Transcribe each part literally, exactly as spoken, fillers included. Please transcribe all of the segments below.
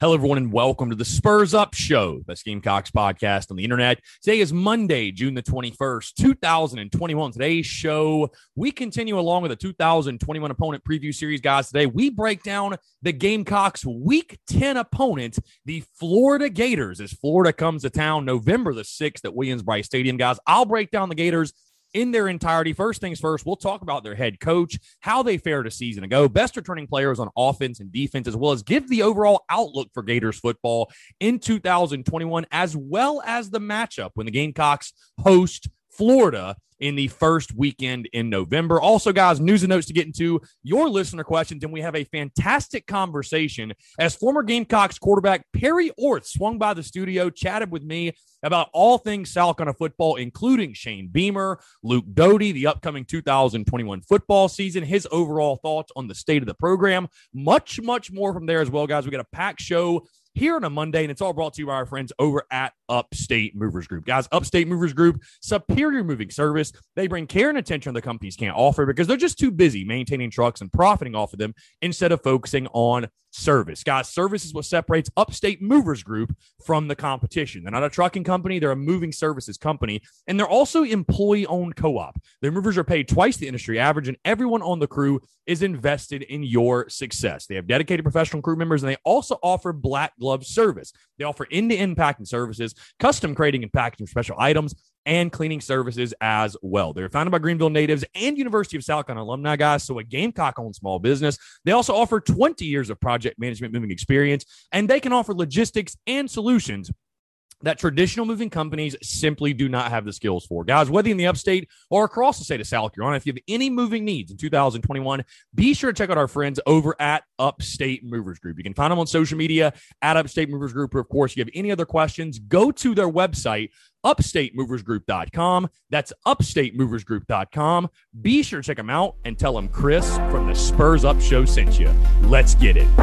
Hello, everyone, and welcome to the Spurs Up Show, best Gamecocks podcast on the internet. Today is Monday, June the twenty-first, two thousand twenty-one. Today's show, we continue along with the two thousand twenty-one opponent preview series, guys. Today, we break down the Gamecocks' Week ten opponent, the Florida Gators, as Florida comes to town November the sixth at Williams-Brice Stadium, guys. I'll break down the Gators in their entirety. First things first, we'll talk about their head coach, how they fared a season ago, best returning players on offense and defense, as well as give the overall outlook for Gators football in two thousand twenty-one, as well as the matchup when the Gamecocks host Florida in the first weekend in November. Also, guys, news and notes to get into, your listener questions, and we have a fantastic conversation as former Gamecocks quarterback Perry Orth swung by the studio, chatted with me about all things South Carolina football, including Shane Beamer, Luke Doty, the upcoming two thousand twenty-one football season, his overall thoughts on the state of the program, much, much more from there as well, guys. We got a packed show here on a Monday, and it's all brought to you by our friends over at Upstate Movers Group. Guys, Upstate Movers Group, superior moving service. They bring care and attention the companies can't offer because they're just too busy maintaining trucks and profiting off of them instead of focusing on service. Guys, service is what separates Upstate Movers Group from the competition. They're not a trucking company. They're a moving services company, and they're also employee-owned co-op. Their movers are paid twice the industry average, and everyone on the crew is invested in your success. They have dedicated professional crew members, and they also offer black glove service. They offer end-to-end packing services, custom crating and packaging special items, and cleaning services as well. They're founded by Greenville natives and University of South Carolina alumni, guys, so a Gamecock-owned small business. They also offer twenty years of project management moving experience, and they can offer logistics and solutions that traditional moving companies simply do not have the skills for. Guys, whether in the upstate or across the state of South Carolina, if you have any moving needs in two thousand twenty-one, be sure to check out our friends over at Upstate Movers Group. You can find them on social media at Upstate Movers Group. Or, of course, if you have any other questions, go to their website, upstate movers group dot com. That's upstate movers group dot com. Be sure to check them out and tell them Chris from the Spurs Up Show sent you. Let's get it.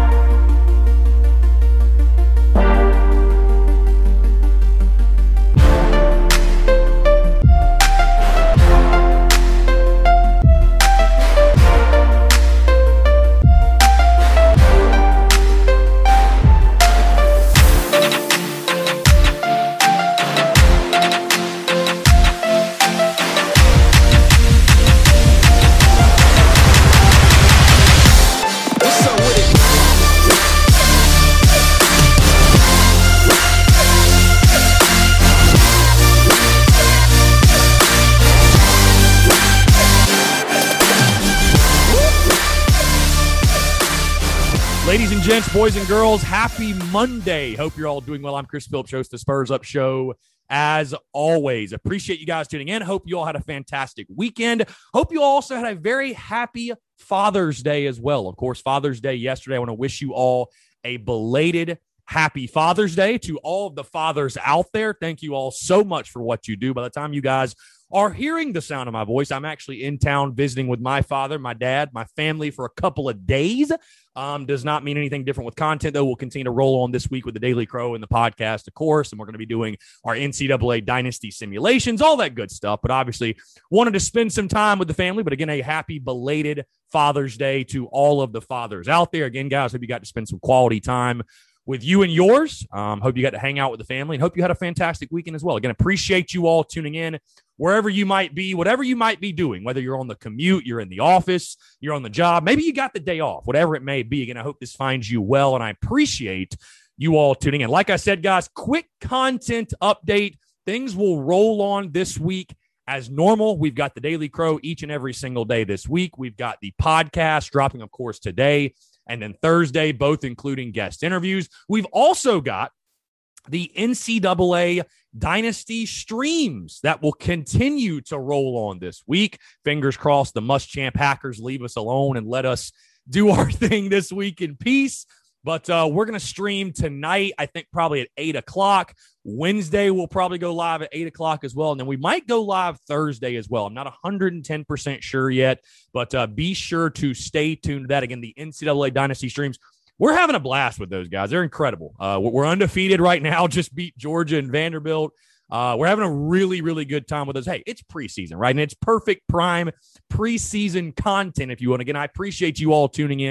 Ladies and gents, boys and girls, happy Monday. Hope you're all doing well. I'm Chris Phillips, host of the Spurs Up Show. As always, appreciate you guys tuning in. Hope you all had a fantastic weekend. Hope you also had a very happy Father's Day as well. Of course, Father's Day yesterday. I want to wish you all a belated happy Father's Day to all of the fathers out there. Thank you all so much for what you do. By the time you guys are hearing the sound of my voice, I'm actually in town visiting with my father, my dad, my family for a couple of days. Um, does not mean anything different with content, though. We'll continue to roll on this week with the Daily Crow and the podcast, of course, and we're going to be doing our N C double A Dynasty simulations, all that good stuff. But obviously, wanted to spend some time with the family. But again, a happy belated Father's Day to all of the fathers out there. Again, guys, hope you got to spend some quality time with you and yours. Um, hope you got to hang out with the family, and hope you had a fantastic weekend as well. Again, appreciate you all tuning in wherever you might be, whatever you might be doing, whether you're on the commute, you're in the office, you're on the job, maybe you got the day off, whatever it may be. Again, I hope this finds you well, and I appreciate you all tuning in. Like I said, guys, quick content update. Things will roll on this week as normal. We've got the Daily Crow each and every single day this week. We've got the podcast dropping, of course, today and then Thursday, both including guest interviews. We've also got the N C double A Dynasty streams that will continue to roll on this week. Fingers crossed the Muschamp hackers leave us alone and let us do our thing this week in peace. But uh, we're going to stream tonight, I think probably at eight o'clock. Wednesday, we'll probably go live at eight o'clock as well. And then we might go live Thursday as well. I'm not one hundred ten percent sure yet, but uh, be sure to stay tuned to that. Again, the N C double A Dynasty streams, we're having a blast with those guys. They're incredible. Uh, we're undefeated right now, just beat Georgia and Vanderbilt. Uh, we're having a really, really good time with us. Hey, it's preseason, right? And it's perfect prime preseason content, if you want. Again, I appreciate you all tuning in.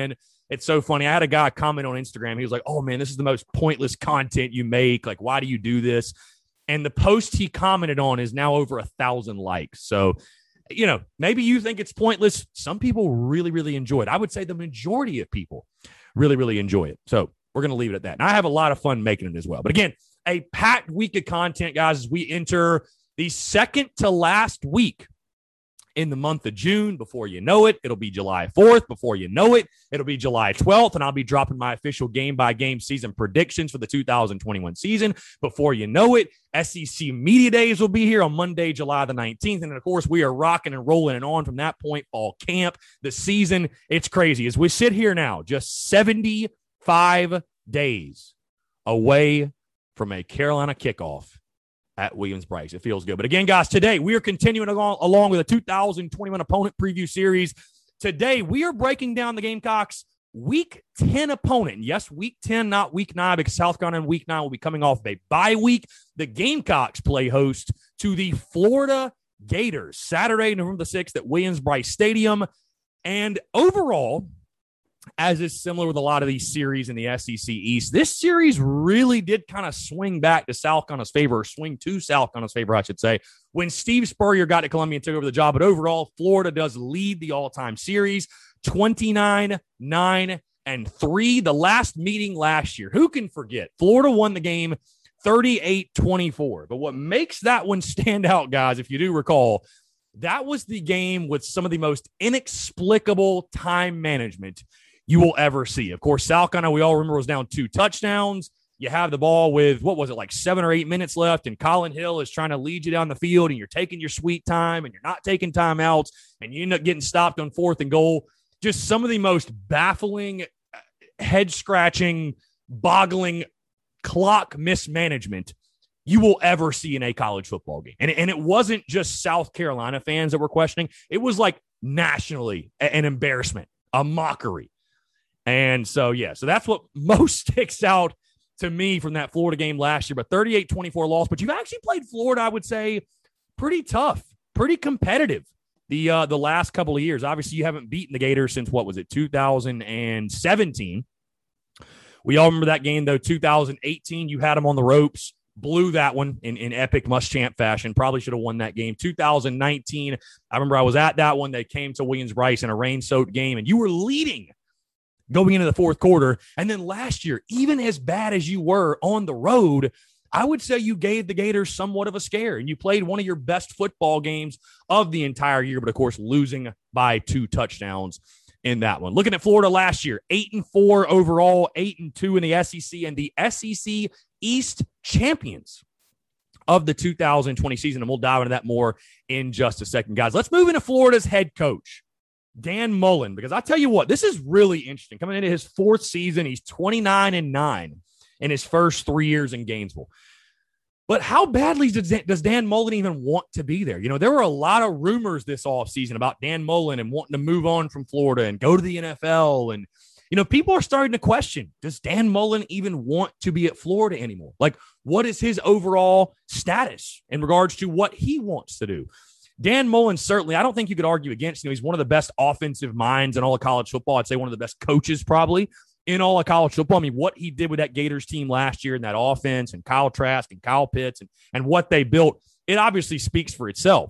It's so funny. I had a guy comment on Instagram. He was like, oh, man, this is the most pointless content you make. Like, why do you do this? And the post he commented on is now over a thousand likes. So, you know, maybe you think it's pointless. Some people really, really enjoy it. I would say the majority of people really, really enjoy it. So we're going to leave it at that. And I have a lot of fun making it as well. But again, a packed week of content, guys, as we enter the second to last week in the month of June. Before you know it, it'll be July fourth. Before you know it, it'll be July twelfth, and I'll be dropping my official game-by-game season predictions for the two thousand twenty-one season. Before you know it, S E C Media Days will be here on Monday, July the nineteenth, and of course, we are rocking and rolling and on from that point, fall camp, the season. It's crazy. As we sit here now, just seventy-five days away from a Carolina kickoff at Williams-Brice. It feels good. But again, guys, today we are continuing along, along with a two thousand twenty-one opponent preview series. Today we are breaking down the Gamecocks' week ten opponent. And yes, week ten, not week nine, because South Carolina in week nine will be coming off of a bye week. The Gamecocks play host to the Florida Gators Saturday, November the sixth at Williams-Brice Stadium. And overall, as is similar with a lot of these series in the S E C East, this series really did kind of swing back to South Carolina's favor, or swing to South Carolina's favor, I should say, when Steve Spurrier got to Columbia and took over the job. But overall, Florida does lead the all-time series, twenty-nine, nine, and three. The last meeting last year, who can forget? Florida won the game thirty-eight twenty-four. But what makes that one stand out, guys, if you do recall, that was the game with some of the most inexplicable time management you will ever see. Of course, South Carolina, we all remember, was down two touchdowns. You have the ball with, what was it, like seven or eight minutes left, and Colin Hill is trying to lead you down the field, and you're taking your sweet time, and you're not taking timeouts, and you end up getting stopped on fourth and goal. Just some of the most baffling, head-scratching, boggling clock mismanagement you will ever see in a college football game. And, and it wasn't just South Carolina fans that were questioning. It was like nationally an embarrassment, a mockery. And so, yeah, so that's what most sticks out to me from that Florida game last year. But thirty-eight twenty-four loss. But you've actually played Florida, I would say, pretty tough, pretty competitive the uh, the last couple of years. Obviously, you haven't beaten the Gators since, what was it, two thousand seventeen. We all remember that game, though. two thousand eighteen, you had them on the ropes. Blew that one in, in epic Muschamp fashion. Probably should have won that game. two thousand nineteen, I remember I was at that one. They came to Williams-Brice in a rain-soaked game, and you were leading going into the fourth quarter. And then last year, even as bad as you were on the road, I would say you gave the Gators somewhat of a scare, and you played one of your best football games of the entire year, but of course, losing by two touchdowns in that one. Looking at Florida last year, eight and four overall, eight and two in the S E C, and the S E C East champions of the two thousand twenty season. And we'll dive into that more in just a second, guys. Let's move into Florida's head coach, Dan Mullen, because I tell you what, this is really interesting. Coming into his fourth season, he's twenty-nine and nine in his first three years in Gainesville. But how badly does, does Dan Mullen even want to be there? You know, there were a lot of rumors this offseason about Dan Mullen and wanting to move on from Florida and go to the N F L. And, you know, people are starting to question, does Dan Mullen even want to be at Florida anymore? Like, what is his overall status in regards to what he wants to do? Dan Mullen, certainly, I don't think you could argue against. You know, he's one of the best offensive minds in all of college football. I'd say one of the best coaches probably in all of college football. I mean, what he did with that Gators team last year in that offense, and Kyle Trask and Kyle Pitts and, and what they built, it obviously speaks for itself.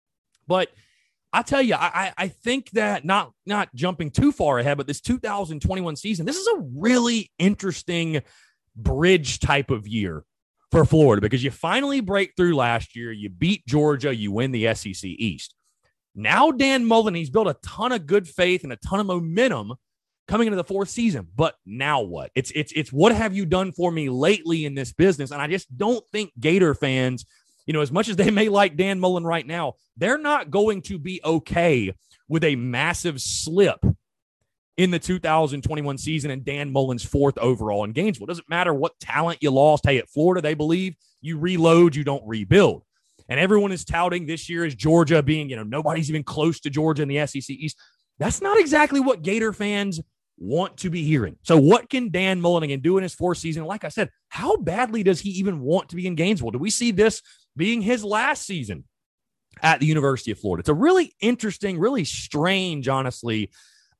But I tell you, I, I think that not, not jumping too far ahead, but this two thousand twenty-one season, this is a really interesting bridge type of year for Florida, because you finally break through last year. You beat Georgia. You win the S E C East. Now Dan Mullen, he's built a ton of good faith and a ton of momentum coming into the fourth season. But now what? It's it's it's what have you done for me lately in this business? And I just don't think Gator fans, you know, as much as they may like Dan Mullen right now, they're not going to be okay with a massive slip in the two thousand twenty-one season and Dan Mullen's fourth overall in Gainesville. It doesn't matter what talent you lost. Hey, at Florida, they believe you reload, you don't rebuild. And everyone is touting this year as Georgia being, you know, nobody's even close to Georgia in the S E C East. That's not exactly what Gator fans want to be hearing. So what can Dan Mullen again do in his fourth season? Like I said, how badly does he even want to be in Gainesville? Do we see this being his last season at the University of Florida? It's a really interesting, really strange, honestly,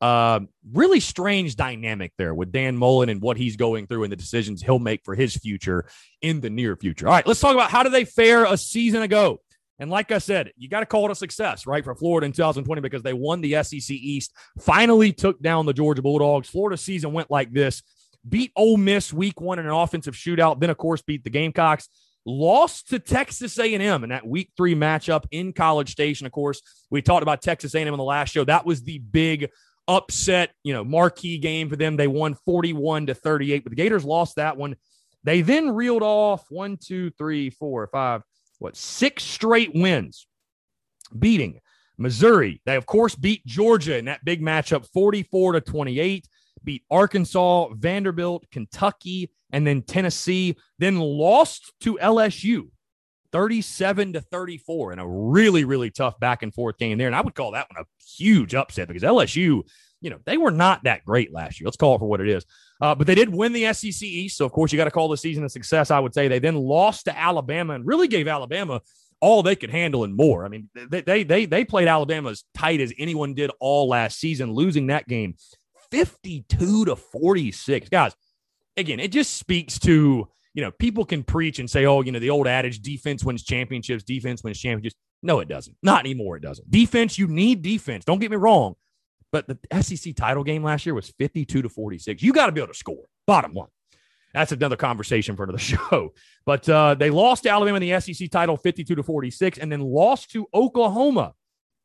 Uh, really strange dynamic there with Dan Mullen and what he's going through and the decisions he'll make for his future in the near future. All right, let's talk about how did they fare a season ago. And like I said, you got to call it a success, right, for Florida in two thousand twenty because they won the S E C East, finally took down the Georgia Bulldogs. Florida's season went like this: beat Ole Miss week one in an offensive shootout, then, of course, beat the Gamecocks. Lost to Texas A and M in that week three matchup in College Station. Of course, we talked about Texas A and M on the last show. That was the big upset, you know, marquee game for them. They won forty-one to thirty-eight, but the Gators lost that one. They then reeled off one, two, three, four, five, what, six straight wins, beating Missouri. They, of course, beat Georgia in that big matchup forty-four to twenty-eight, beat Arkansas, Vanderbilt, Kentucky, and then Tennessee, then lost to L S U thirty-seven to thirty-four in a really, really tough back and forth game there. And I would call that one a huge upset because L S U, you know, they were not that great last year. Let's call it for what it is. Uh, but they did win the S E C East. So, of course, you got to call the season a success, I would say. They then lost to Alabama and really gave Alabama all they could handle and more. I mean, they they they, they played Alabama as tight as anyone did all last season, losing that game fifty-two to forty-six. Guys, again, it just speaks to, you know, people can preach and say, oh, you know, the old adage, defense wins championships, defense wins championships. No, it doesn't. Not anymore, it doesn't. Defense, you need defense. Don't get me wrong. But the S E C title game last year was fifty-two to forty-six. You got to be able to score, bottom line. That's another conversation for another show. But uh, they lost to Alabama in the S E C title fifty-two to forty-six and then lost to Oklahoma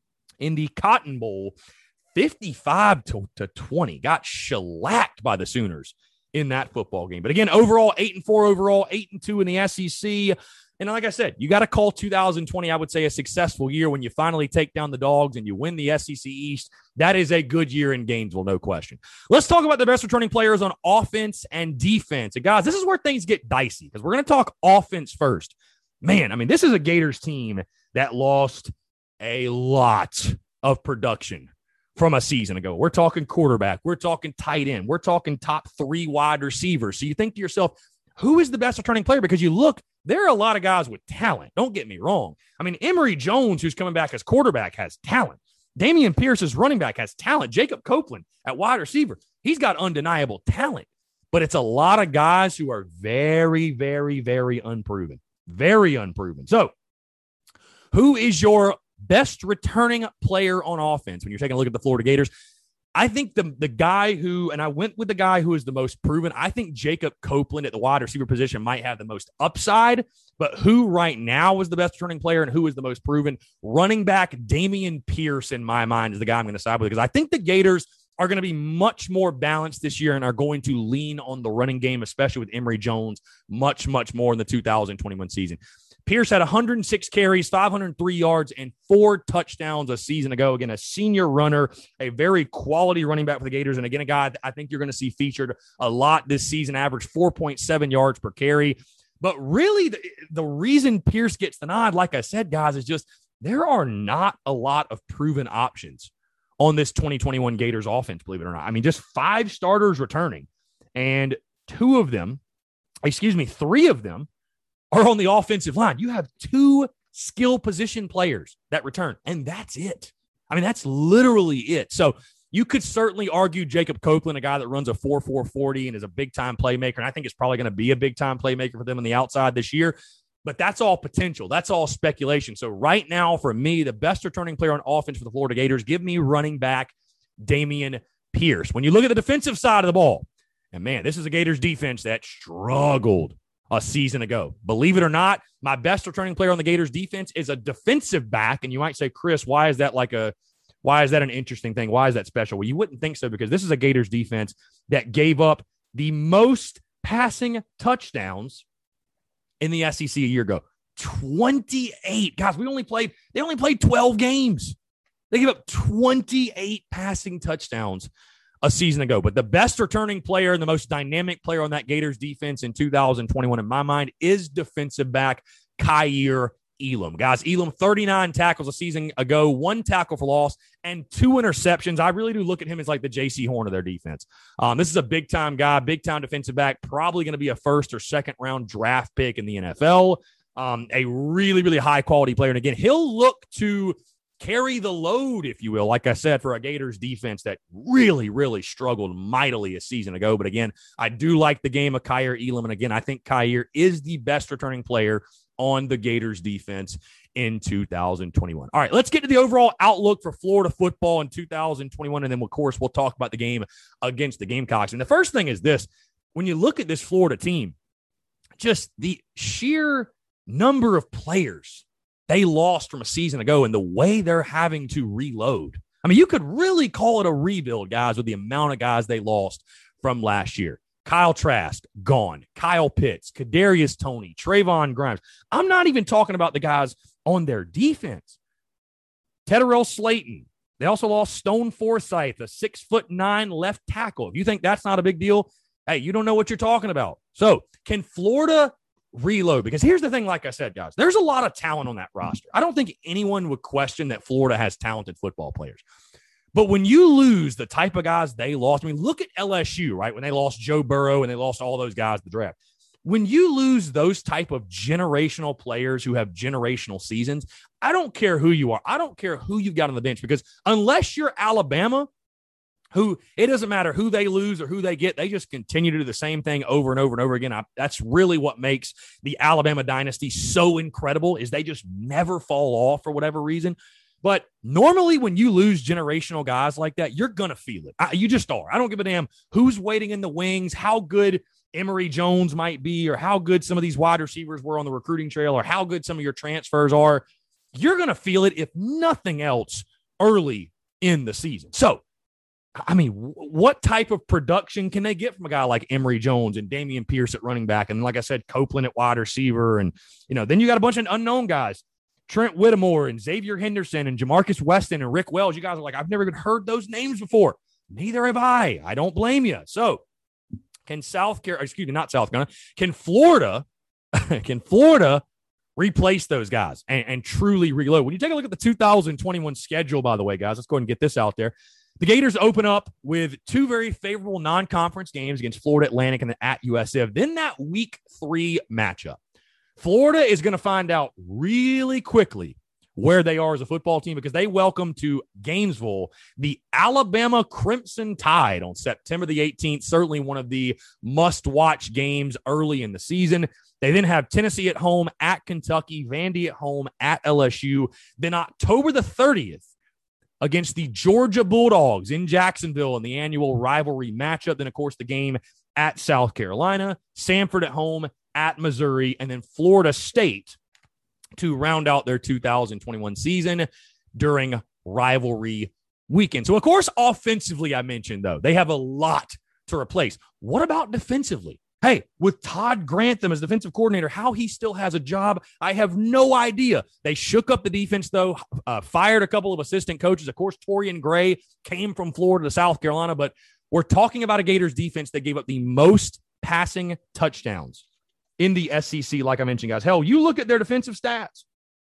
in the Cotton Bowl fifty-five to twenty. Got shellacked by the Sooners in that football game. But again, overall, eight and four overall, eight and two in the S E C. And like I said, you got to call two thousand twenty, I would say, a successful year when you finally take down the Dogs and you win the S E C East. That is a good year in Gainesville, no question. Let's talk about the best returning players on offense and defense. And guys, this is where things get dicey because we're going to talk offense first. Man, I mean, this is a Gators team that lost a lot of production from a season ago. We're talking quarterback. We're talking tight end. We're talking top three wide receivers. So you think to yourself, who is the best returning player? Because you look, there are a lot of guys with talent. Don't get me wrong. I mean, Emory Jones, who's coming back as quarterback, has talent. Damian Pierce as running back has talent. Jacob Copeland at wide receiver, he's got undeniable talent. But it's a lot of guys who are very, very, very unproven. Very unproven. So who is your best returning player on offense when you're taking a look at the Florida Gators? I think the the guy who, and I went with the guy who is the most proven, I think Jacob Copeland at the wide receiver position might have the most upside, but who right now is the best returning player and who is the most proven? Running back Damian Pierce, in my mind, is the guy I'm going to side with because I think the Gators are going to be much more balanced this year and are going to lean on the running game, especially with Emory Jones, much, much more in the two thousand twenty-one season. Pierce had one hundred six carries, five hundred three yards, and four touchdowns a season ago. Again, a senior runner, a very quality running back for the Gators. And again, a guy I think you're going to see featured a lot this season, averaged four point seven yards per carry. But really, the, the reason Pierce gets the nod, like I said, guys, is just there are not a lot of proven options on this twenty twenty-one Gators offense, believe it or not. I mean, just five starters returning, and two of them, excuse me, three of them, are on the offensive line. You have two skill position players that return, and that's it. I mean, that's literally it. So you could certainly argue Jacob Copeland, a guy that runs a four four forty and is a big-time playmaker, and I think it's probably going to be a big-time playmaker for them on the outside this year, but that's all potential. That's all speculation. So right now, for me, the best returning player on offense for the Florida Gators, give me running back Damian Pierce. When you look at the defensive side of the ball, and man, this is a Gators defense that struggled a season ago. Believe it or not, my best returning player on the Gators defense is a defensive back. And you might say, Chris, why is that like a, why is that an interesting thing? Why is that special? Well, you wouldn't think so because this is a Gators defense that gave up the most passing touchdowns in the S E C a year ago. twenty-eight. Guys, we only played, they only played twelve games. They gave up twenty-eight passing touchdowns a season ago. But the best returning player and the most dynamic player on that Gators defense in two thousand twenty-one, in my mind, is defensive back Kaiir Elam. Guys, Elam, thirty-nine tackles a season ago, one tackle for loss, and two interceptions. I really do look at him as like the J C Horn of their defense. Um, this is a big-time guy, big-time defensive back, probably going to be a first or second-round draft pick in the N F L. Um, a really, really high-quality player. And again, he'll look to carry the load, if you will, like I said, for a Gators defense that really, really struggled mightily a season ago. But again, I do like the game of Kaiir Elam. And again, I think Kaiir is the best returning player on the Gators defense in two thousand twenty-one. All right, let's get to the overall outlook for Florida football in two thousand twenty-one. And then, of course, we'll talk about the game against the Gamecocks. And the first thing is this. When you look at this Florida team, just the sheer number of players they lost from a season ago and the way they're having to reload. I mean, you could really call it a rebuild, guys, with the amount of guys they lost from last year. Kyle Trask, gone. Kyle Pitts, Kadarius Toney, Trayvon Grimes. I'm not even talking about the guys on their defense. Tedderell Slayton. They also lost Stone Forsythe, a six foot nine left tackle. If you think that's not a big deal, hey, you don't know what you're talking about. So can Florida reload? Because here's the thing, like I said, guys, there's a lot of talent on that roster. I don't think anyone would question that Florida has talented football players. But when you lose the type of guys they lost, I mean, look at L S U, right? When they lost Joe Burrow and they lost all those guys in the draft. When you lose those type of generational players who have generational seasons, I don't care who you are. I don't care who you got on the bench, because unless you're Alabama, who it doesn't matter who they lose or who they get, they just continue to do the same thing over and over and over again. I, that's really what makes the Alabama dynasty so incredible, is they just never fall off for whatever reason. But normally when you lose generational guys like that, you're going to feel it. I, you just are. I don't give a damn who's waiting in the wings, how good Emory Jones might be, or how good some of these wide receivers were on the recruiting trail, or how good some of your transfers are. You're going to feel it, if nothing else, early in the season. So, I mean, what type of production can they get from a guy like Emory Jones and Damian Pierce at running back? And like I said, Copeland at wide receiver. And, you know, then you got a bunch of unknown guys, Trent Whittemore and Xavier Henderson and Jamarcus Weston and Rick Wells. You guys are like, I've never even heard those names before. Neither have I. I don't blame you. So can South Carolina, excuse me, not South Carolina, can Florida, can Florida replace those guys and, and truly reload? When you take a look at the two thousand twenty-one schedule, by the way, guys, let's go ahead and get this out there. The Gators open up with two very favorable non-conference games against Florida Atlantic and at U S F. Then that week three matchup. Florida is going to find out really quickly where they are as a football team, because they welcome to Gainesville the Alabama Crimson Tide on September the eighteenth. Certainly one of the must-watch games early in the season. They then have Tennessee at home, at Kentucky, Vandy at home, at L S U. Then October the thirtieth, against the Georgia Bulldogs in Jacksonville in the annual rivalry matchup. Then, of course, the game at South Carolina, Samford at home, at Missouri, and then Florida State to round out their two thousand twenty-one season during rivalry weekend. So, of course, offensively, I mentioned, though, they have a lot to replace. What about defensively? Hey, with Todd Grantham as defensive coordinator, how he still has a job, I have no idea. They shook up the defense, though, uh, fired a couple of assistant coaches. Of course, Torian Gray came from Florida to South Carolina, but we're talking about a Gators defense that gave up the most passing touchdowns in the S E C, like I mentioned, guys. Hell, you look at their defensive stats.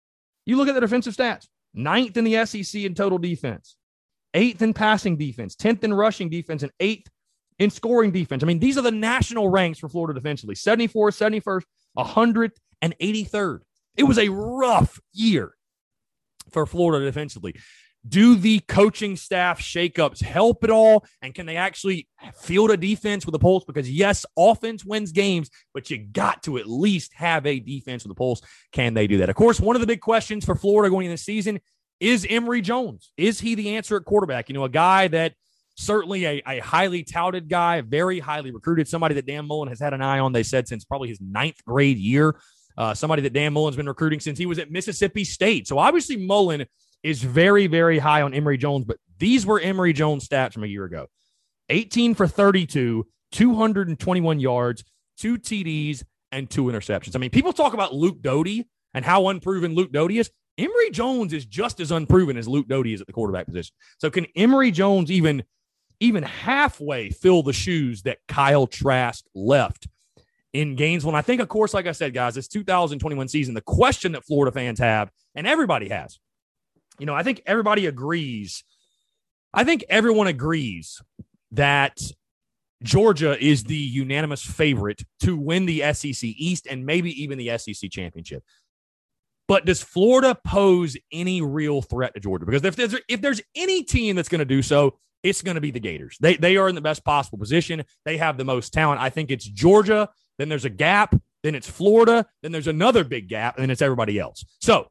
You look at their defensive stats. Ninth in the S E C in total defense. Eighth in passing defense. Tenth in rushing defense. And eighth in scoring defense. I mean, these are the national ranks for Florida defensively. seventy-fourth, seventy-first, one hundredth, and eighty-third. It was a rough year for Florida defensively. Do the coaching staff shakeups help at all? And can they actually field a defense with a pulse? Because, yes, offense wins games, but you got to at least have a defense with a pulse. Can they do that? Of course, one of the big questions for Florida going into the season is Emory Jones. Is he the answer at quarterback? You know, a guy that certainly a, a highly touted guy, very highly recruited, somebody that Dan Mullen has had an eye on, they said, since probably his ninth grade year. Uh, somebody that Dan Mullen's been recruiting since he was at Mississippi State. So obviously Mullen is very, very high on Emory Jones, but these were Emory Jones stats from a year ago. eighteen for thirty-two, two hundred twenty-one yards, two T Ds, and two interceptions. I mean, people talk about Luke Doty and how unproven Luke Doty is. Emory Jones is just as unproven as Luke Doty is at the quarterback position. So can Emory Jones even even halfway fill the shoes that Kyle Trask left in Gainesville? And I think, of course, like I said, guys, this two thousand twenty-one season, the question that Florida fans have, and everybody has, you know, I think everybody agrees. I think everyone agrees that Georgia is the unanimous favorite to win the S E C East and maybe even the S E C championship. But does Florida pose any real threat to Georgia? Because if there's, if there's any team that's going to do so, it's going to be the Gators. They, they are in the best possible position. They have the most talent. I think it's Georgia. Then there's a gap. Then it's Florida. Then there's another big gap. And then it's everybody else. So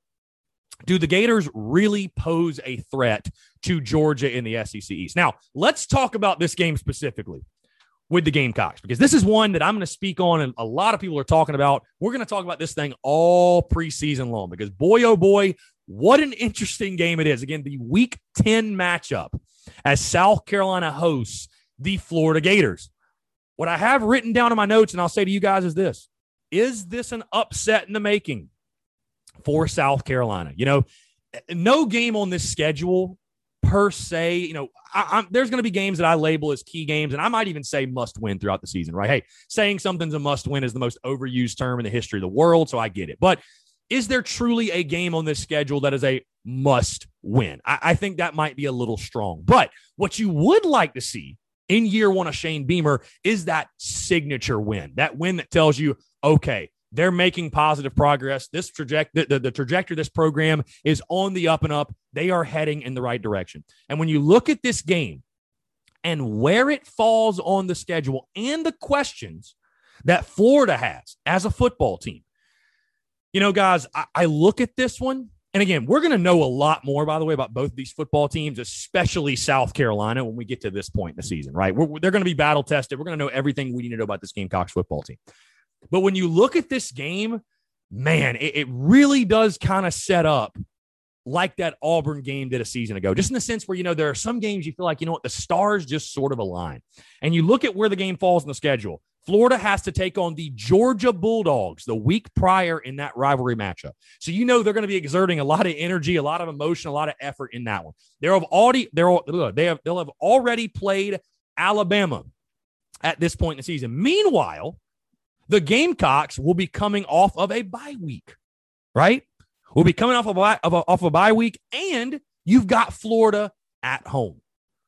do the Gators really pose a threat to Georgia in the S E C East? Now, let's talk about this game specifically with the Gamecocks, because this is one that I'm going to speak on and a lot of people are talking about. We're going to talk about this thing all preseason long because, boy, oh boy, what an interesting game it is. Again, the Week ten matchup as South Carolina hosts the Florida Gators. What I have written down in my notes, and I'll say to you guys, is this. Is this an upset in the making for South Carolina? You know, no game on this schedule per se, you know, I, I'm, there's going to be games that I label as key games, and I might even say must win throughout the season, right? Hey, saying something's a must win is the most overused term in the history of the world, so I get it. But is there truly a game on this schedule that is a must win? I, I think that might be a little strong. But what you would like to see in year one of Shane Beamer is that signature win, that win that tells you, okay, they're making positive progress. This trajectory, the, the, the trajectory of this program is on the up and up. They are heading in the right direction. And when you look at this game and where it falls on the schedule and the questions that Florida has as a football team, you know, guys, I, I look at this one. And again, we're going to know a lot more, by the way, about both of these football teams, especially South Carolina, when we get to this point in the season, right? We're, they're going to be battle tested. We're going to know everything we need to know about this Gamecocks football team. But when you look at this game, man, it, it really does kind of set up like that Auburn game did a season ago, just in the sense where, you know, there are some games you feel like, you know what, the stars just sort of align. And you look at where the game falls in the schedule. Florida has to take on the Georgia Bulldogs the week prior in that rivalry matchup. So, you know, they're going to be exerting a lot of energy, a lot of emotion, a lot of effort in that one. They're have already, they're, they have, they'll have already played Alabama at this point in the season. Meanwhile, the Gamecocks will be coming off of a bye week, right? We'll be coming off of a, of a, off a bye week, and you've got Florida at home.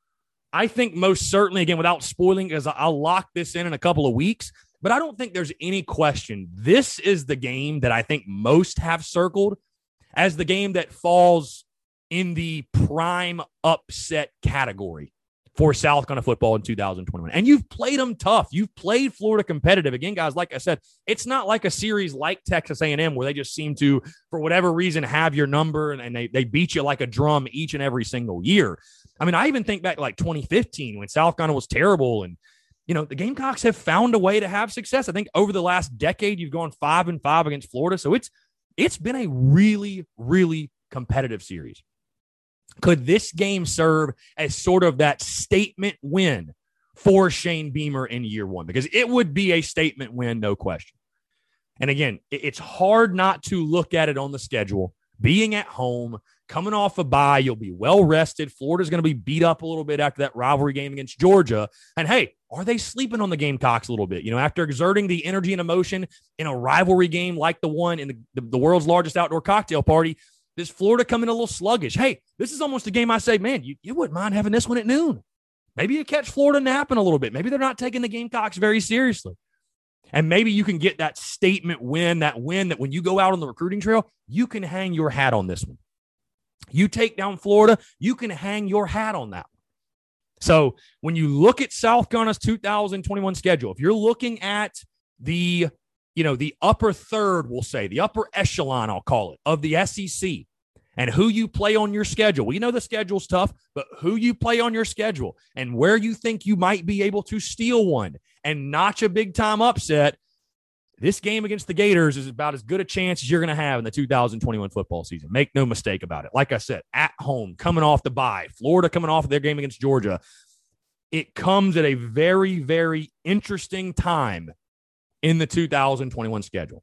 I think most certainly, again, without spoiling, because I'll lock this in in a couple of weeks, but I don't think there's any question. This is the game that I think most have circled as the game that falls in the prime upset category for South Carolina football in two thousand twenty-one. And you've played them tough. You've played Florida competitive. Again, guys, like I said, it's not like a series like Texas A and M where they just seem to, for whatever reason, have your number and, and they, they beat you like a drum each and every single year. I mean, I even think back to like twenty fifteen when South Carolina was terrible. And, you know, the Gamecocks have found a way to have success. I think over the last decade, you've gone five and five against Florida. So it's it's been a really, really competitive series. Could this game serve as sort of that statement win for Shane Beamer in year one? Because it would be a statement win, no question. And again, it's hard not to look at it on the schedule, being at home, coming off a bye, you'll be well rested. Florida's going to be beat up a little bit after that rivalry game against Georgia. And hey, are they sleeping on the Gamecocks a little bit? You know, after exerting the energy and emotion in a rivalry game like the one in the, the, the world's largest outdoor cocktail party, does Florida come in a little sluggish? Hey, this is almost a game I say, man, you, you wouldn't mind having this one at noon. Maybe you catch Florida napping a little bit. Maybe they're not taking the Gamecocks very seriously. And maybe you can get that statement win, that win that when you go out on the recruiting trail, you can hang your hat on this one. You take down Florida, you can hang your hat on that one. So when you look at South Carolina's two thousand twenty-one schedule, if you're looking at the, you know, the upper third, we'll say, the upper echelon, I'll call it, of the S E C, and who you play on your schedule. We know the schedule's tough, but who you play on your schedule and where you think you might be able to steal one and notch a big-time upset, this game against the Gators is about as good a chance as you're going to have in the two thousand twenty-one football season. Make no mistake about it. Like I said, at home, coming off the bye, Florida coming off of their game against Georgia. It comes at a very, very interesting time in the two thousand twenty-one schedule.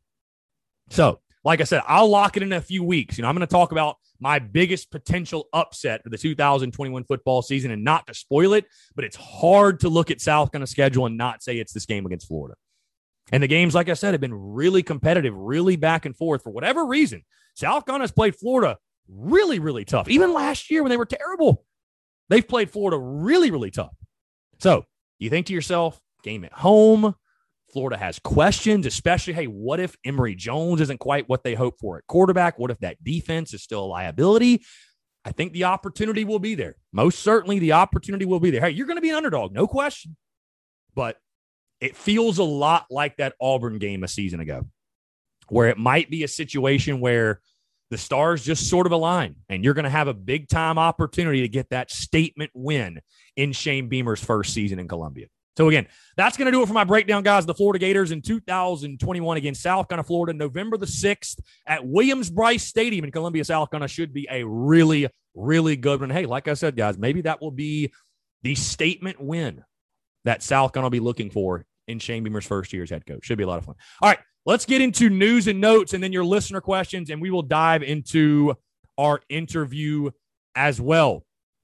So, like I said, I'll lock it in a few weeks. You know, I'm going to talk about my biggest potential upset for the two thousand twenty-one football season, and not to spoil it, but it's hard to look at South Carolina's schedule and not say it's this game against Florida. And the games, like I said, have been really competitive, really back and forth. For whatever reason, South Carolina's played Florida really, really tough. Even last year when they were terrible, they've played Florida really, really tough. So you think to yourself, game at home, Florida has questions, especially, hey, what if Emory Jones isn't quite what they hope for at quarterback? What if that defense is still a liability? I think the opportunity will be there. Most certainly the opportunity will be there. Hey, you're going to be an underdog, no question. But it feels a lot like that Auburn game a season ago, where it might be a situation where the stars just sort of align and you're going to have a big-time opportunity to get that statement win in Shane Beamer's first season in Columbia. So, again, that's going to do it for my breakdown, guys. The Florida Gators in two thousand twenty-one against South Carolina, Florida, November the sixth at Williams-Brice Stadium in Columbia, South Carolina. Should be a really, really good one. Hey, like I said, guys, maybe that will be the statement win that South Carolina will be looking for in Shane Beamer's first year as head coach. Should be a lot of fun. All right, let's get into news and notes and then your listener questions, and we will dive into our interview as well.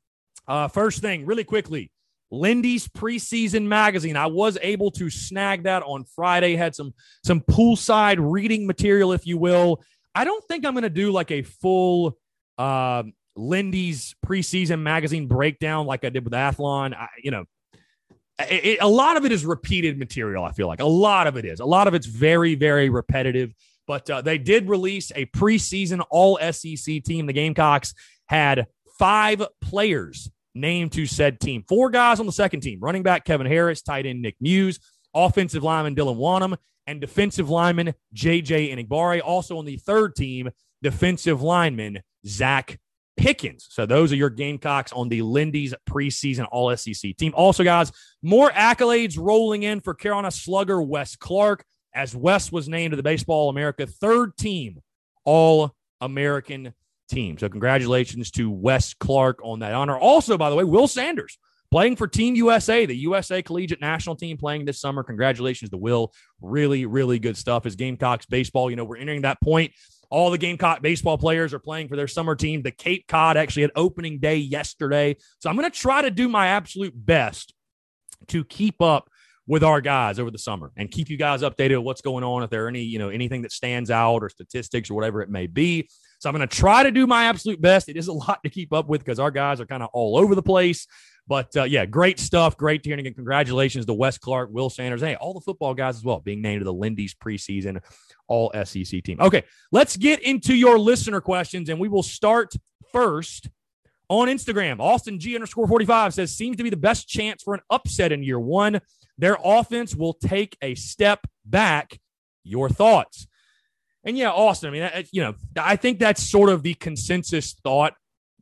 Uh, first thing, really quickly, Lindy's preseason magazine. I was able to snag that on Friday, had some, some poolside reading material, if you will. I don't think I'm going to do like a full uh, Lindy's preseason magazine breakdown like I did with Athlon. I, you know, it, it, a lot of it is repeated material, I feel like. A lot of it is. A lot of it's very, very repetitive. But uh, they did release a preseason all S E C team. The Gamecocks had five players named to said team. Four guys on the second team. Running back Kevin Harris, tight end Nick Muse, offensive lineman Dylan Wanham, and defensive lineman J J Enigbare. Also on the third team, defensive lineman Zach Pickens. So those are your Gamecocks on the Lindy's preseason all S E C team. Also, guys, more accolades rolling in for Carolina slugger Wes Clark, as Wes was named to the Baseball America third team All-American team. So congratulations to Wes Clark on that honor. Also, by the way, Will Sanders playing for Team U S A, the U S A Collegiate National Team playing this summer. Congratulations to Will. Really, really good stuff. As Gamecocks baseball, you know, we're entering that point. All the Gamecock baseball players are playing for their summer team. The Cape Cod actually had opening day yesterday. So I'm going to try to do my absolute best to keep up with our guys over the summer and keep you guys updated on what's going on, if there are any, you know, anything that stands out or statistics or whatever it may be. So I'm going to try to do my absolute best. It is a lot to keep up with because our guys are kind of all over the place. But, uh, yeah, great stuff. Great to hear. And again, congratulations to Wes Clark, Will Sanders. Hey, all the football guys as well being named to the Lindy's preseason all S E C team. Okay, let's get into your listener questions, and we will start first on Instagram. Austin G underscore forty-five says, seems to be the best chance for an upset in year one. Their offense will take a step back. Your thoughts? And yeah, Austin, I mean, you know, I think that's sort of the consensus thought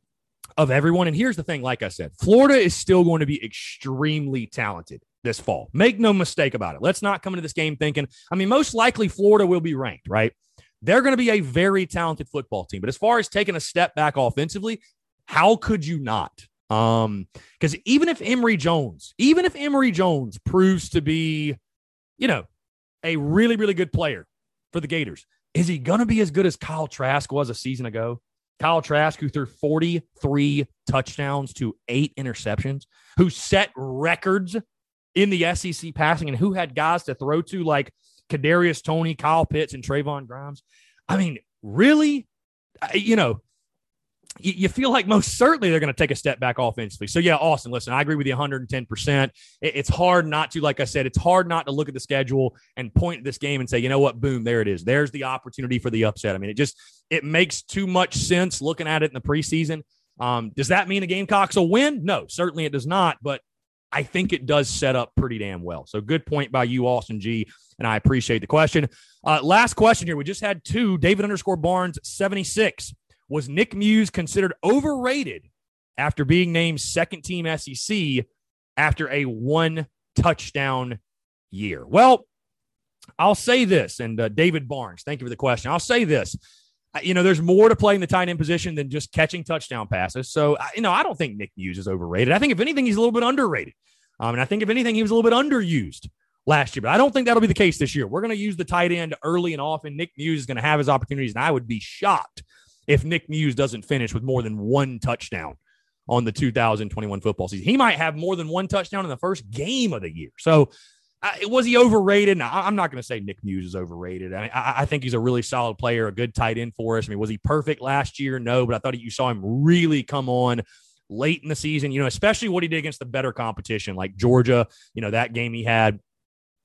of everyone. And here's the thing, like I said, Florida is still going to be extremely talented this fall. Make no mistake about it. Let's not come into this game thinking, I mean, most likely Florida will be ranked, right? They're going to be a very talented football team. But as far as taking a step back offensively, how could you not? Um, because even if Emory Jones, even if Emory Jones proves to be, you know, a really, really good player for the Gators, is he going to be as good as Kyle Trask was a season ago? Kyle Trask, who threw forty-three touchdowns to eight interceptions, who set records in the S E C passing, and who had guys to throw to like Kadarius Toney, Kyle Pitts, and Trayvon Grimes. I mean, really, you know, you, you feel like most certainly they're going to take a step back offensively. So, yeah, Austin, listen, I agree with you one hundred ten percent. It, it's hard not to, like I said, it's hard not to look at the schedule and point at this game and say, you know what, boom, there it is. There's the opportunity for the upset. I mean, it just it makes too much sense looking at it in the preseason. Um, does that mean the Gamecocks will win? No, certainly it does not, but I think it does set up pretty damn well. So good point by you, Austin G, and I appreciate the question. Uh, last question here. We just had two. David underscore Barnes seventy-six. Was Nick Muse considered overrated after being named second team S E C after a one touchdown year? Well, I'll say this, and uh, David Barnes, thank you for the question. I'll say this. You know, there's more to playing the tight end position than just catching touchdown passes. So, you know, I don't think Nick Muse is overrated. I think, if anything, he's a little bit underrated. Um, and I think, if anything, he was a little bit underused last year. But I don't think that'll be the case this year. We're going to use the tight end early and often. Nick Muse is going to have his opportunities, and I would be shocked if Nick Muse doesn't finish with more than one touchdown on the two thousand twenty-one football season. He might have more than one touchdown in the first game of the year. So, Uh, was he overrated? Now, I'm not going to say Nick Muse is overrated. I, mean, I, I think he's a really solid player, a good tight end for us. I mean, was he perfect last year? No, but I thought you saw him really come on late in the season, you know, especially what he did against the better competition like Georgia, you know, that game he had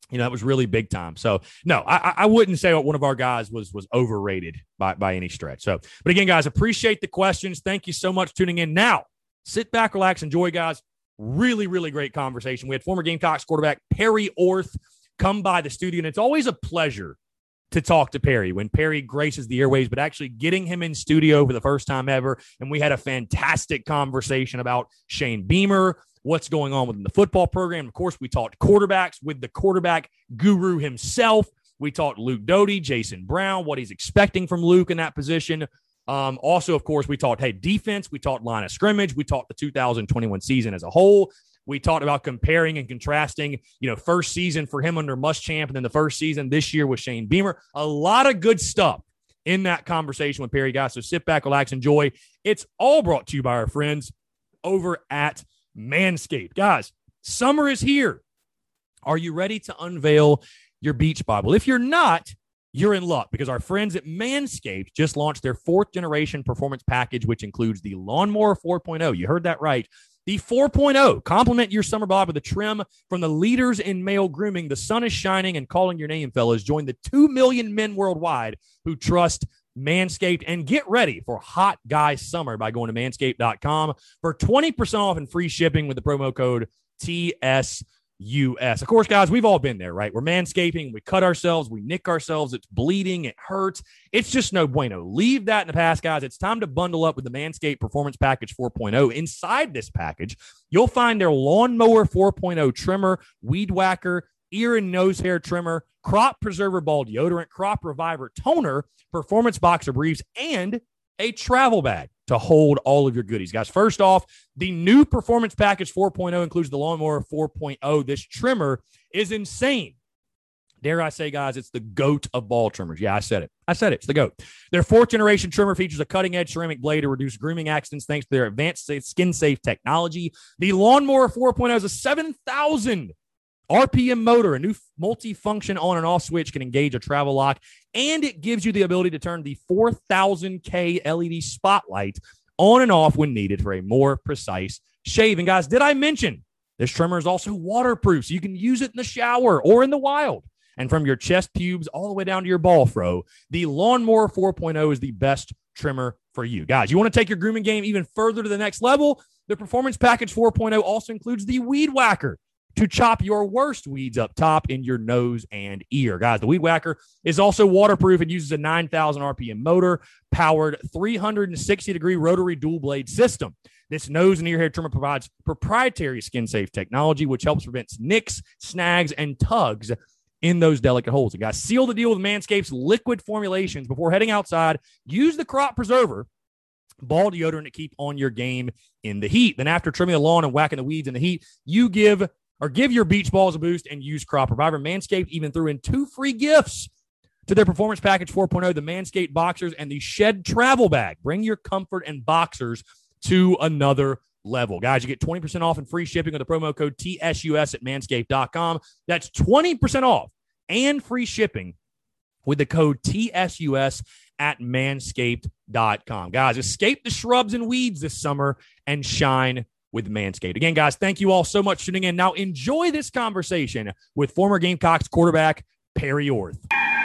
You know, that was really big time. So, no, I, I wouldn't say one of our guys was was overrated by, by any stretch. So, but again, guys, appreciate the questions. Thank you so much for tuning in. Now, sit back, relax, enjoy, guys. Really, really great conversation. We had former Gamecocks quarterback Perry Orth come by the studio, and it's always a pleasure to talk to Perry when Perry graces the airwaves, but actually getting him in studio for the first time ever. And we had a fantastic conversation about Shane Beamer, what's going on within the football program. Of course, we talked quarterbacks with the quarterback guru himself. We talked Luke Doty, Jason Brown, what he's expecting from Luke in that position. Um, also, of course, we talked, hey, defense. We talked line of scrimmage. We talked the two thousand twenty-one season as a whole. We talked about comparing and contrasting, you know, first season for him under Muschamp and then the first season this year with Shane Beamer. A lot of good stuff in that conversation with Perry, guys. So sit back, relax, enjoy. It's all brought to you by our friends over at Manscaped. Guys, summer is here. Are you ready to unveil your beach bod? Well, if you're not, you're in luck because our friends at Manscaped just launched their fourth generation performance package, which includes the Lawnmower four point oh. You heard that right. The four point oh. Complement your summer bod with a trim from the leaders in male grooming. The sun is shining and calling your name, fellas. Join the two million men worldwide who trust Manscaped and get ready for hot guy summer by going to manscaped dot com for twenty percent off and free shipping with the promo code T S U S. Of course, guys, we've all been there, right? We're manscaping, we cut ourselves, we nick ourselves, it's bleeding, it hurts. It's just no bueno. Leave that in the past, guys. It's time to bundle up with the Manscaped Performance Package four point oh. Inside this package, you'll find their Lawnmower four point oh trimmer, Weed Whacker, ear and nose hair trimmer, Crop Preserver ball deodorant, Crop Reviver toner, Performance Boxer briefs, and a travel bag to hold all of your goodies. Guys, first off, the new Performance Package four point oh includes the Lawnmower four point oh. This trimmer is insane. Dare I say, guys, it's the GOAT of ball trimmers. Yeah, I said it. I said it. It's the GOAT. Their fourth generation trimmer features a cutting-edge ceramic blade to reduce grooming accidents thanks to their advanced skin-safe technology. The Lawnmower four point oh is a seven thousand R P M motor. A new multi-function on and off switch can engage a travel lock, and it gives you the ability to turn the four thousand K L E D spotlight on and off when needed for a more precise shave. And guys, did I mention this trimmer is also waterproof, so you can use it in the shower or in the wild. And from your chest pubes all the way down to your ball fro, the Lawnmower four point oh is the best trimmer for you. Guys, you want to take your grooming game even further to the next level? The Performance Package four point oh also includes the Weed Whacker to chop your worst weeds up top in your nose and ear. Guys, the Weed Whacker is also waterproof and uses a nine thousand R P M motor powered three hundred sixty degree rotary dual blade system. This nose and ear hair trimmer provides proprietary skin-safe technology, which helps prevent nicks, snags, and tugs in those delicate holes. And guys, seal the deal with Manscaped's liquid formulations before heading outside. Use the Crop Preserver ball deodorant to keep on your game in the heat. Then after trimming the lawn and whacking the weeds in the heat, you give or give your beach balls a boost and use Crop Reviver. Manscaped even threw in two free gifts to their Performance Package four point oh, the Manscaped Boxers and the Shed Travel Bag. Bring your comfort and boxers to another level. Guys, you get twenty percent off and free shipping with the promo code T S U S at manscaped dot com. That's twenty percent off and free shipping with the code T S U S at manscaped dot com. Guys, escape the shrubs and weeds this summer and shine with Manscaped. Again, guys, thank you all so much for tuning in. Now enjoy this conversation with former Gamecocks quarterback Perry Orth.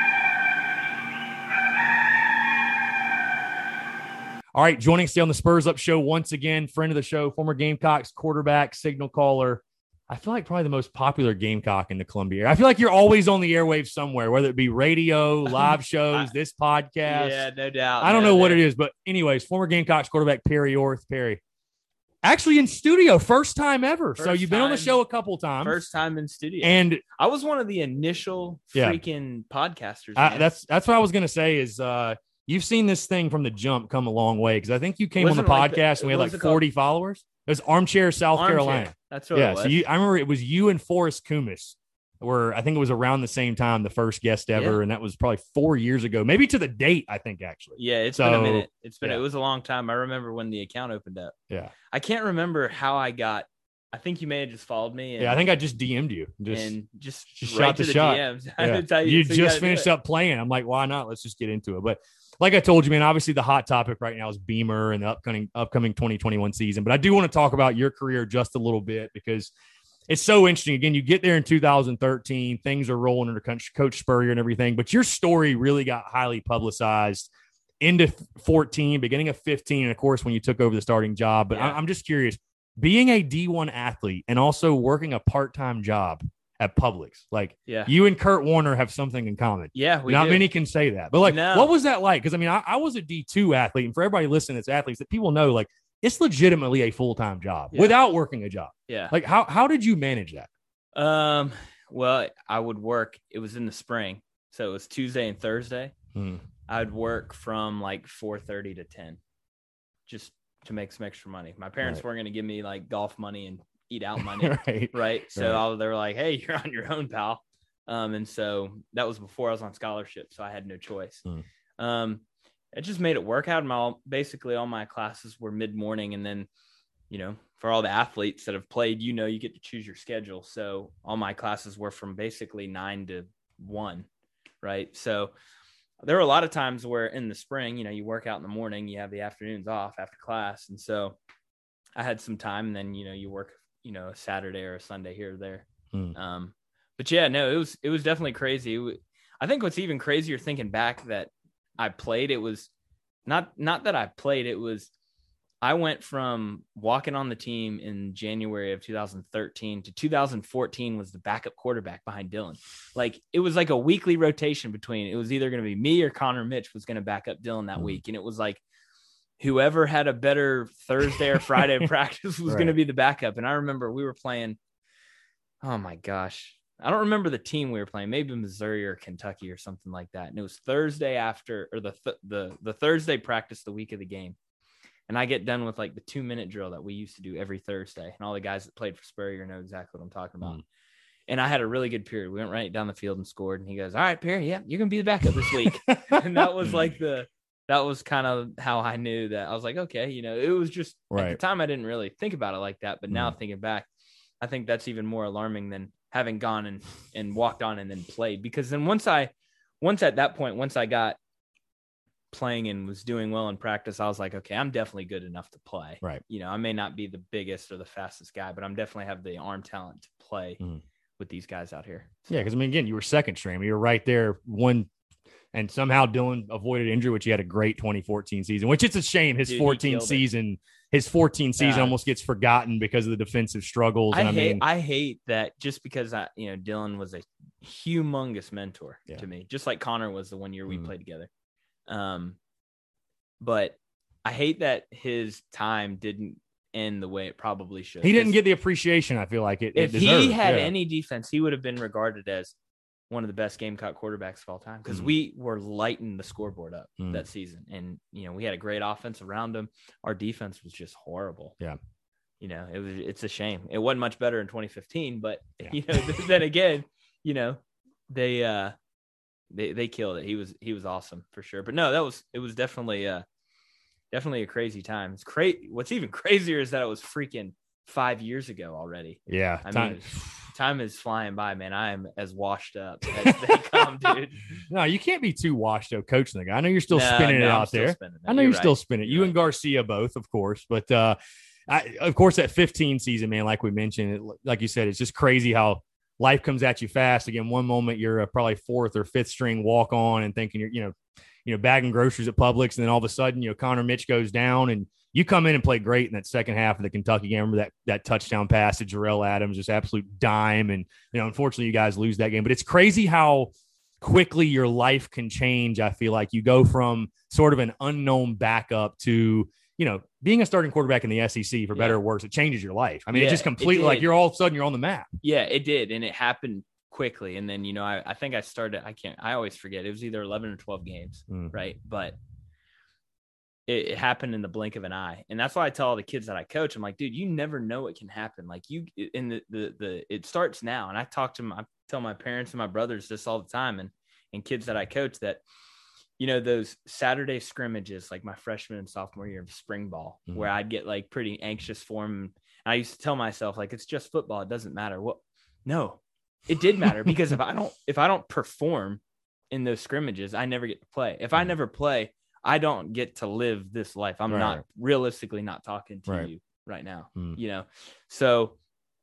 All right, joining us today on the Spurs Up Show once again, friend of the show, former Gamecocks quarterback, signal caller. I feel like probably the most popular Gamecock in the Columbia area. I feel like you're always on the airwaves somewhere, whether it be radio, live shows, this podcast. Yeah, no doubt. I don't no know doubt. what it is, but anyways, former Gamecocks quarterback Perry Orth. Perry, actually in studio, first time ever. First so you've been on the time. show a couple times. First time in studio. And I was one of the initial Yeah. freaking podcasters. I, man. that's that's what I was going to say is uh, you've seen this thing from the jump come a long way because I think you came on the Wasn't it like podcast the- and we had what like was it called? forty followers. It was Armchair South Armchair. Carolina. That's what Yeah, it was. so you, I remember it was you and Forrest Kumis were, I think it was around the same time, the first guest ever, Yeah. and that was probably four years ago, maybe to the date, I think, actually. yeah, it's So, been a minute. It's been yeah. it was a long time. I remember when the account opened up. Yeah. I can't remember how I got. I think you may have just followed me. And, Yeah, I think I just D M'd you. Just, and just, just right shot to the the shot. D Ms. I yeah. had to tell you so just gotta do finished it. up playing. I'm like, why not? Let's just get into it. But like I told you, man, obviously the hot topic right now is Beamer and the upcoming upcoming twenty twenty-one season. But I do want to talk about your career just a little bit because it's so interesting. Again, you get there in two thousand thirteen, things are rolling under Coach, Coach Spurrier and everything, but your story really got highly publicized into fourteen, beginning of fifteen, and of course, when you took over the starting job. But Yeah. I'm just curious, being a D one athlete and also working a part-time job at Publix, like Yeah. you and Kurt Warner have something in common. Yeah. We Not do. many can say that. But like, No. what was that like? Because I mean, I, I was a D two athlete, and for everybody listening that's athletes, that people know, like, it's legitimately a full-time job Yeah. without working a job. Yeah. Like, how how did you manage that? Um, well, I would work, it was in the spring. So it was Tuesday and Thursday. Hmm. I'd work from like four thirty to ten just to make some extra money. My parents Right. weren't going to give me like golf money and eat out money. right. Right. So Right. I, they were like, hey, you're on your own, pal. Um, and so that was before I was on scholarship. So I had no choice. Hmm. Um, it just made it work out. My, basically all my classes were mid morning. And then, you know, for all the athletes that have played, you know, you get to choose your schedule. So all my classes were from basically nine to one. Right. So there were a lot of times where in the spring, you know, you work out in the morning, you have the afternoons off after class. And so I had some time, and then, you know, you work, you know, a Saturday or a Sunday here or there. Hmm. Um, but yeah, no, it was, it was definitely crazy. It was, I think what's even crazier thinking back that I played, it was not, not that I played, it was, I went from walking on the team in January of two thousand thirteen to two thousand fourteen was the backup quarterback behind Dylan. Like, it was like a weekly rotation between, it was either going to be me or Connor Mitch was going to back up Dylan that Mm. week. And it was like, whoever had a better Thursday or Friday practice was Right. going to be the backup. And I remember we were playing, oh my gosh, I don't remember the team we were playing, maybe Missouri or Kentucky or something like that. And it was Thursday after, or the, th- the, the Thursday practice, the week of the game. And I get done with like the two minute drill that we used to do every Thursday. And all the guys that played for Spurrier know exactly what I'm talking about. Mm. And I had a really good period. We went right down the field and scored. And he goes, all right, Perry, yeah, you're going to be the backup this week. And that was like the, that was kind of how I knew that. I was like, okay, you know, it was just at the Right. time I didn't really think about it like that. But now Mm. thinking back, I think that's even more alarming than having gone and, and walked on and then played. Because then once I, once at that point, once I got playing and was doing well in practice, I was like, okay, I'm definitely good enough to play. Right. You know, I may not be the biggest or the fastest guy, but I'm definitely have the arm talent to play Mm. with these guys out here. Yeah, because I mean, again, you were second string. You were right there, one, and somehow Dylan avoided injury, which he had a great twenty fourteen season. Which it's a shame his Dude, he fourteen killed it. season, his fourteen season Yeah. almost gets forgotten because of the defensive struggles. I And I, hate, mean, I hate that just because I, you know, Dylan was a humongous mentor Yeah. to me, just like Connor was the one year we Mm. played together. Um, but I hate that his time didn't end the way it probably should. he didn't 'Cause get the appreciation I feel like it, it if deserved. he had Yeah. any defense, he would have been regarded as one of the best Gamecock quarterbacks of all time, because Mhm. we were lighting the scoreboard up Mm. that season. And, you know, we had a great offense around him. Our defense was just horrible. Yeah. You know, it was, it's a shame. It wasn't much better in twenty fifteen, but Yeah. you know, then again, you know, they, uh, they, they killed it. He was, he was awesome for sure. But no, that was, it was definitely, uh, definitely a crazy time. It's crazy. What's even crazier is that it was freaking five years ago already. Yeah. I time- mean, time is flying by, man. I am as washed up as they come, dude. no, you can't be too washed up coaching the guy. I know you're still No, spinning it no, I'm out still there. spinning it. I know you're, You're still right. spinning it. You're You and right. Garcia both, of course. But uh, I, of course, that fifteen season, man, like we mentioned, it, like you said, it's just crazy how life comes at you fast. Again, one moment you're a probably fourth or fifth string walk on and thinking you're, you know, you know, bagging groceries at Publix, and then all of a sudden, you know, Connor Mitch goes down, and you come in and play great in that second half of the Kentucky game. Remember that that touchdown pass to Jarrell Adams, just absolute dime, and you know, unfortunately, you guys lose that game. But it's crazy how quickly your life can change. I feel like you go from sort of an unknown backup to, you know, being a starting quarterback in the S E C, for better Yeah. or worse. It changes your life. I mean, Yeah, it just it completely like did. you're all of a sudden you're on the map. Yeah, it did. And it happened quickly. And then, you know, I, I think I started, I can't, I always forget. It was either eleven or twelve games, Mm. right? But it, it happened in the blink of an eye. And that's why I tell all the kids that I coach, I'm like, dude, you never know what can happen. Like you, in the, the, the, it starts now. And I talk to my, I tell my parents and my brothers this all the time, and, and kids that I coach, that, you know, those Saturday scrimmages, like my freshman and sophomore year of spring ball, Mhm. where I'd get like pretty anxious for them. And I used to tell myself, like, it's just football. It doesn't matter. What? No, it did matter, because if I don't, if I don't perform in those scrimmages, I never get to play. If I Mhm. never play, I don't get to live this life. I'm Right. not realistically not talking to Right. you right now, Mm. you know? So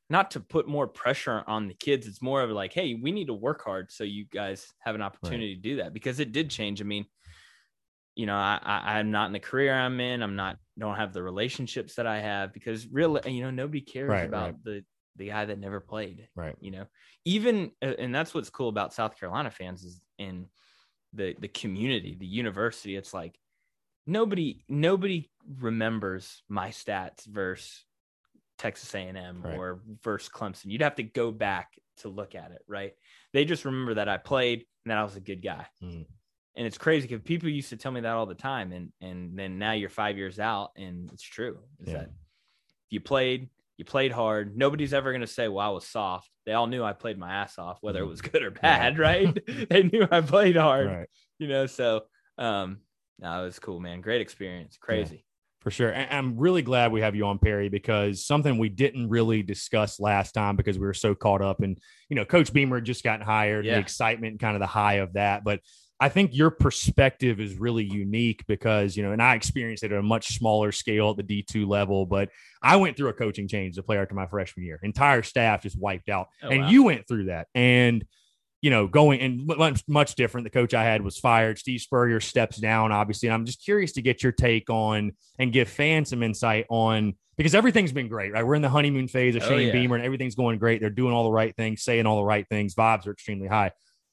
not to put more pressure on the kids. It's more of like, hey, we need to work hard so you guys have an opportunity right. to do that, because it did change. I mean, you know, I, I, I'm not in the career I'm in. I'm not, don't have the relationships that I have, because really, you know, nobody cares right, about right. the, the guy that never played, right. you know, even, and that's what's cool about South Carolina fans is in the, the community, the university. It's like, nobody, nobody remembers my stats versus Texas A and M right. or versus Clemson. You'd have to go back to look at it. Right. They just remember that I played and that I was a good guy. Mm. And it's crazy because people used to tell me that all the time. And, and then now you're five years out and it's true. Is yeah. that if you played, you played hard. Nobody's ever going to say, well, I was soft. They all knew I played my ass off, whether it was good or bad. Yeah. Right. They knew I played hard, right. you know? So, um, no, it was cool, man. Great experience. Crazy. Yeah. For sure. And I'm really glad we have you on, Perry, because something we didn't really discuss last time because we were so caught up in, you know, Coach Beamer had just gotten hired, yeah. the excitement and kind of the high of that. But I think your perspective is really unique because, you know, and I experienced it at a much smaller scale at the D two level, but I went through a coaching change as a player after my freshman year. Entire staff just wiped out. Oh, and wow. you went through that. And you know, going and much, much different. The coach I had was fired. Steve Spurrier steps down, obviously. And I'm just curious to get your take on and give fans some insight on, because everything's been great, right? We're in the honeymoon phase of oh, Shane yeah. Beamer and everything's going great. They're doing all the right things, saying all the right things. Vibes are extremely high.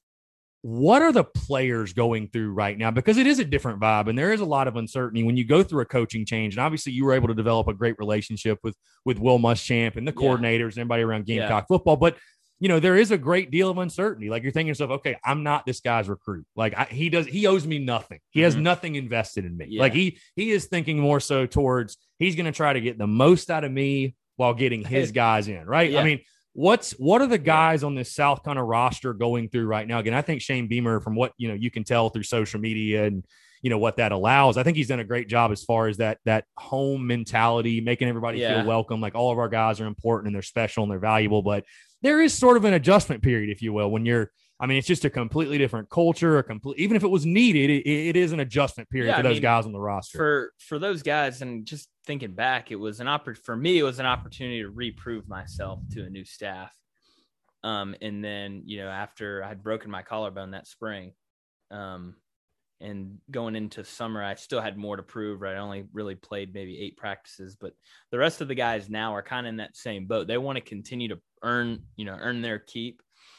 What are the players going through right now? Because it is a different vibe and there is a lot of uncertainty when you go through a coaching change. And obviously you were able to develop a great relationship with, with Will Muschamp and the yeah. coordinators and everybody around Gamecock yeah. football. But you know, there is a great deal of uncertainty. Like you're thinking to yourself, okay, I'm not this guy's recruit. Like I, he does, he owes me nothing. He has mm-hmm. nothing invested in me. Yeah. Like he, he is thinking more so towards, he's going to try to get the most out of me while getting his guys in. Right. Yeah. I mean, what's, what are the guys yeah. on this South kind of roster going through right now? Again, I think Shane Beamer, from what, you know, you can tell through social media and, you know, what that allows, I think he's done a great job as far as that, that home mentality, making everybody yeah. feel welcome. Like all of our guys are important and they're special and they're valuable, but there is sort of an adjustment period, if you will, when you're, I mean, it's just a completely different culture, a complete, even if it was needed, it, it is an adjustment period yeah, for I those mean, guys on the roster. For, for those guys, and just thinking back, it was an oppor- for me, it was an opportunity to reprove myself to a new staff. Um, and then, you know, after I had broken my collarbone that spring, um, and going into summer, I still had more to prove, right? I only really played maybe eight practices, but the rest of the guys now are kind of in that same boat. They want to continue to earn, you know, earn their keep,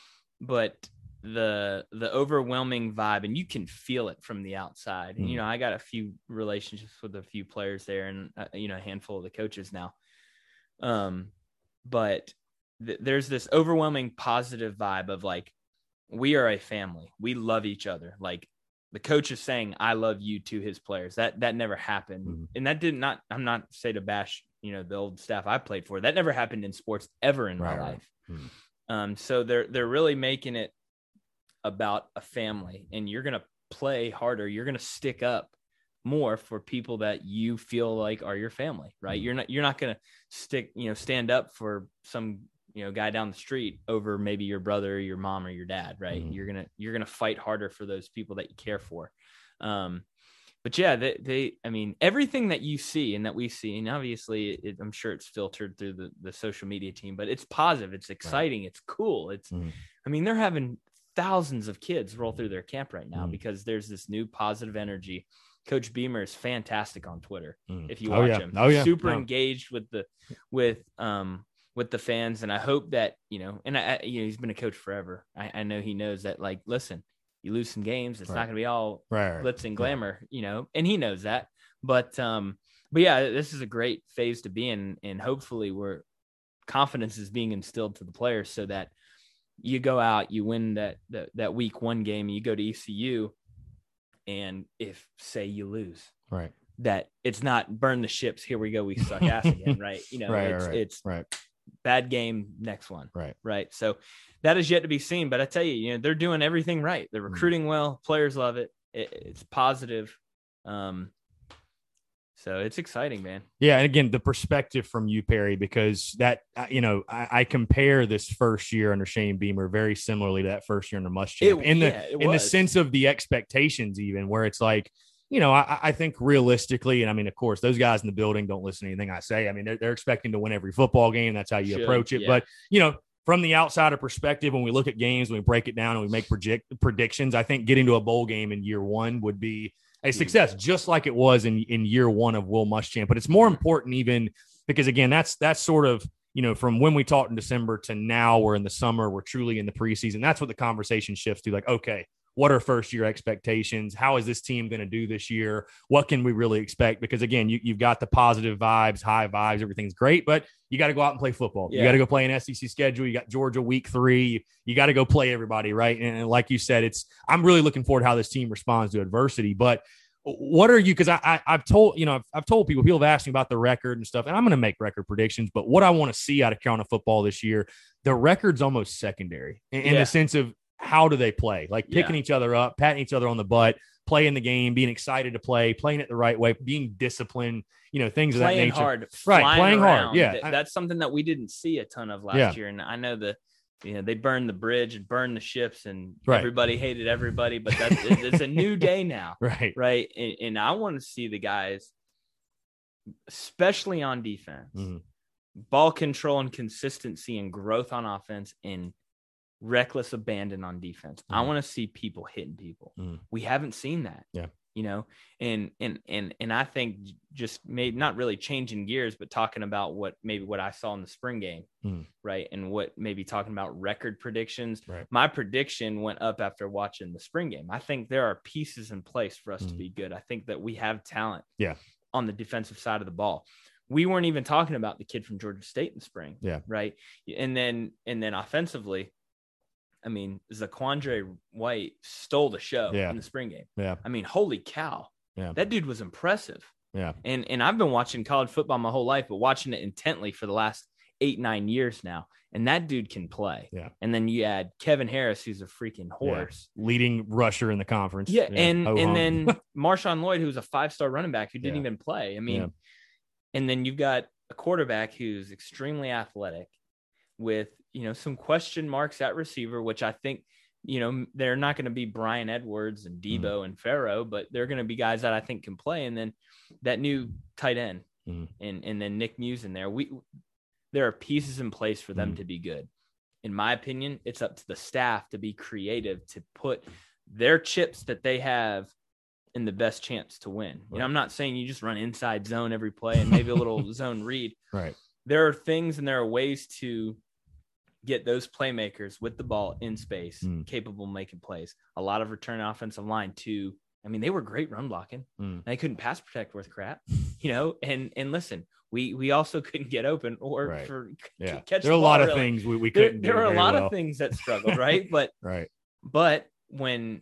but the, the overwhelming vibe, and you can feel it from the outside. Mm. And, you know, I got a few relationships with a few players there and, uh, you know, a handful of the coaches now. Um, but th- there's this overwhelming positive vibe of like, we are a family. We love each other. Like, the coach is saying, I love you to his players. That, that never happened. Mm-hmm. And that did not, I'm not say to bash, you know, the old staff I played for. That never happened in sports ever in right, my life. Right. Mm-hmm. Um, so they're, they're really making it about a family, and you're going to play harder. You're going to stick up more for people that you feel like are your family, right? Mm-hmm. You're not, you're not going to stick, you know, stand up for some, you know, guy down the street over maybe your brother or your mom or your dad, right? Mm-hmm. You're going to, you're going to fight harder for those people that you care for. Um, but yeah, they, they, I mean, everything that you see and that we see, and obviously it, I'm sure it's filtered through the, the social media team, but it's positive. It's exciting. Right. It's cool. It's, mm-hmm. I mean, they're having thousands of kids roll through their camp right now mm-hmm. because there's this new positive energy. Coach Beamer is fantastic on Twitter. Mm. If you watch oh, yeah. him, oh, yeah. super no. engaged with the, with, um, with the fans. And I hope that, you know, and I, you know, he's been a coach forever. I, I know he knows that, like, listen, you lose some games, it's right. not going to be all right, right. glitz and glamour, yeah. you know, and he knows that. But, um, but yeah, this is a great phase to be in. And hopefully we're confidence is being instilled to the players so that you go out, you win that, that, that week one game, and you go to E C U. And if say you lose, right, that it's not burn the ships. Here we go. We suck ass again. Right. You know, right, it's, right, it's right. bad game. Next one. Right. Right. So that is yet to be seen, but I tell you, you know, they're doing everything right. They're recruiting mm. well. Players love it. it. It's positive. Um, so it's exciting, man. Yeah. And again, the perspective from you, Perry, because that, you know, I, I compare this first year under Shane Beamer very similarly to that first year under Muschamp in the, yeah, in the sense of the expectations, even where it's like, you you know, I, I think realistically, and I mean, of course, those guys in the building don't listen to anything I say. I mean, they're, they're expecting to win every football game. That's how you Should, approach it. yeah. But, you know, from the outsider perspective, when we look at games, when we break it down and we make project predictions, I think getting to a bowl game in year one would be a success, just like it was in, in year one of Will Muschamp. But it's more important even because, again, that's that's sort of, you know, from when we talked in December to now we're in the summer, we're truly in the preseason. That's what the conversation shifts to, like, okay, what are first year expectations? How is this team going to do this year? What can we really expect? Because again, you, you've got the positive vibes, high vibes, everything's great, but you got to go out and play football. Yeah. You got to go play an S E C schedule. You got Georgia week three. You, you got to go play everybody, right? And, and like you said, it's I'm really looking forward to how this team responds to adversity. But what are you? Because I, I I've told you know I've, I've told people people have asked me about the record and stuff, and I'm going to make record predictions. But what I want to see out of Carolina football this year, the record's almost secondary in, in yeah. the sense of how do they play? Like picking yeah. each other up, patting each other on the butt, playing the game, being excited to play, playing it the right way, being disciplined, you know, things playing of that nature. Hard, right, playing around. hard. Yeah. Th- that's something that we didn't see a ton of last yeah. year. And I know that, you know, they burned the bridge and burned the ships and right. everybody hated everybody, but that's it's a new day now. Right. Right. And, and I want to see the guys, especially on defense, mm-hmm. ball control and consistency and growth on offense and reckless abandon on defense. Mm. I want to see people hitting people. Mm. We haven't seen that. Yeah. You know, and and and and I think just made not really changing gears, but talking about what maybe what I saw in the spring game, mm. right? And what maybe talking about record predictions. Right. My prediction went up after watching the spring game. I think there are pieces in place for us mm. to be good. I think that we have talent. Yeah. On the defensive side of the ball. We weren't even talking about the kid from Georgia State in the spring. Yeah. Right. And then and then offensively, I mean, Zaquandre White stole the show yeah. in the spring game. Yeah. I mean, holy cow. Yeah. That dude was impressive. Yeah. And and I've been watching college football my whole life, but watching it intently for the last eight, nine years now. And that dude can play. Yeah. And then you add Kevin Harris, who's a freaking horse. Yeah. Leading rusher in the conference. Yeah. yeah. And Ho-hum. and then Marshawn Lloyd, who's a five-star running back who didn't yeah. even play. I mean, yeah. and then you've got a quarterback who's extremely athletic with, you know, some question marks at receiver, which I think, you know, they're not going to be Brian Edwards and Debo mm. and Farrow, but they're going to be guys that I think can play. And then that new tight end mm. and, and then Nick Muse in there. We there are pieces in place for them mm. to be good. In my opinion, it's up to the staff to be creative, to put their chips that they have in the best chance to win. Right. You know, I'm not saying you just run inside zone every play and maybe a little zone read. Right. There are things and there are ways to get those playmakers with the ball in space, mm. capable of making plays. A lot of return offensive line too. I mean, they were great run blocking. Mm. They couldn't pass protect worth crap, you know. And and listen, we we also couldn't get open or right. for yeah. catch. There are the a lot ball, of really. things we, we couldn't. There, do there are a lot well. of things that struggled, right? But right. But when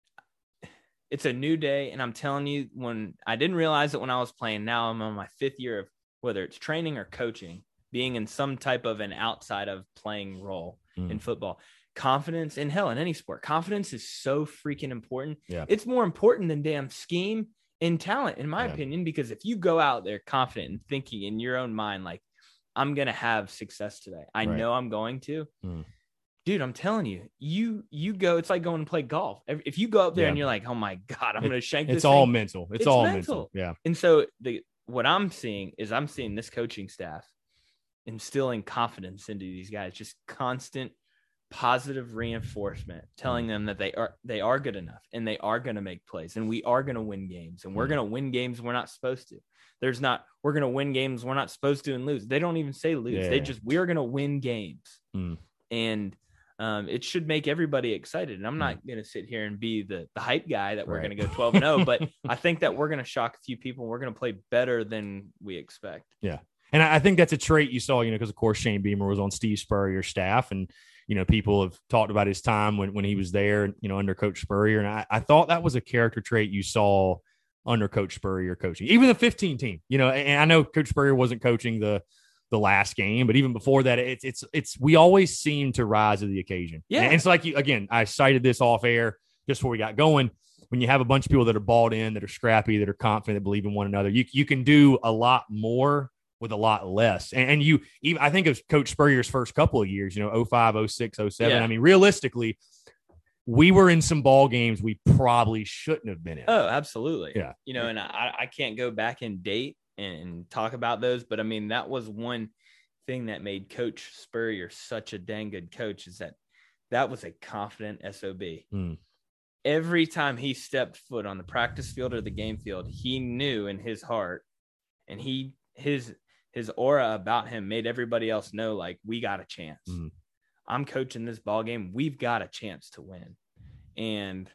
it's a new day, and I'm telling you, when I didn't realize it when I was playing, now I'm on my fifth year of whether it's training or coaching, being in some type of an outside of playing role mm. in football. Confidence in hell in any sport. Confidence is so freaking important. Yeah. It's more important than damn scheme and talent, in my yeah. opinion, because if you go out there confident and thinking in your own mind, like, I'm going to have success today. I right. know I'm going to. Mm. Dude, I'm telling you, you you go, it's like going to play golf. If you go up there yeah. and you're like, oh my God, I'm going to shank this It's all thing. mental. It's, it's all mental. mental. Yeah. And so the what I'm seeing is I'm seeing this coaching staff instilling confidence into these guys, just constant positive reinforcement, telling them that they are they are good enough and they are going to make plays and we are going to win games and we're going to win games we're not supposed to. There's not we're going to win games we're not supposed to and lose. They don't even say lose. Yeah. They just we're going to win games. Mm. And um, it should make everybody excited. And I'm not mm. going to sit here and be the the hype guy that we're right. going to go twelve and oh, but I think that we're going to shock a few people and we're going to play better than we expect. Yeah. And I think that's a trait you saw, you know, because of course Shane Beamer was on Steve Spurrier's staff, and you know, people have talked about his time when, when he was there, you know, under Coach Spurrier. And I, I thought that was a character trait you saw under Coach Spurrier coaching, even the fifteen team, you know, and I know Coach Spurrier wasn't coaching the, the last game, but even before that, it's, it's, it's, we always seem to rise to the occasion. Yeah. And it's like, you, again, I cited this off air just before we got going. When you have a bunch of people that are bought in, that are scrappy, that are confident, that believe in one another, you, you can do a lot more with a lot less. And, and you even, I think of Coach Spurrier's first couple of years, you know, oh five, oh six, oh seven. Yeah. I mean, realistically, we were in some ball games we probably shouldn't have been in. Oh, absolutely. Yeah. You know, and I, I can't go back and date and talk about those, but I mean, that was one thing that made Coach Spurrier such a dang good coach, is that that was a confident S O B. Mm. Every time he stepped foot on the practice field or the game field, he knew in his heart, and he, his, his aura about him made everybody else know, like, we got a chance. Mm. I'm coaching this ball game. We've got a chance to win. And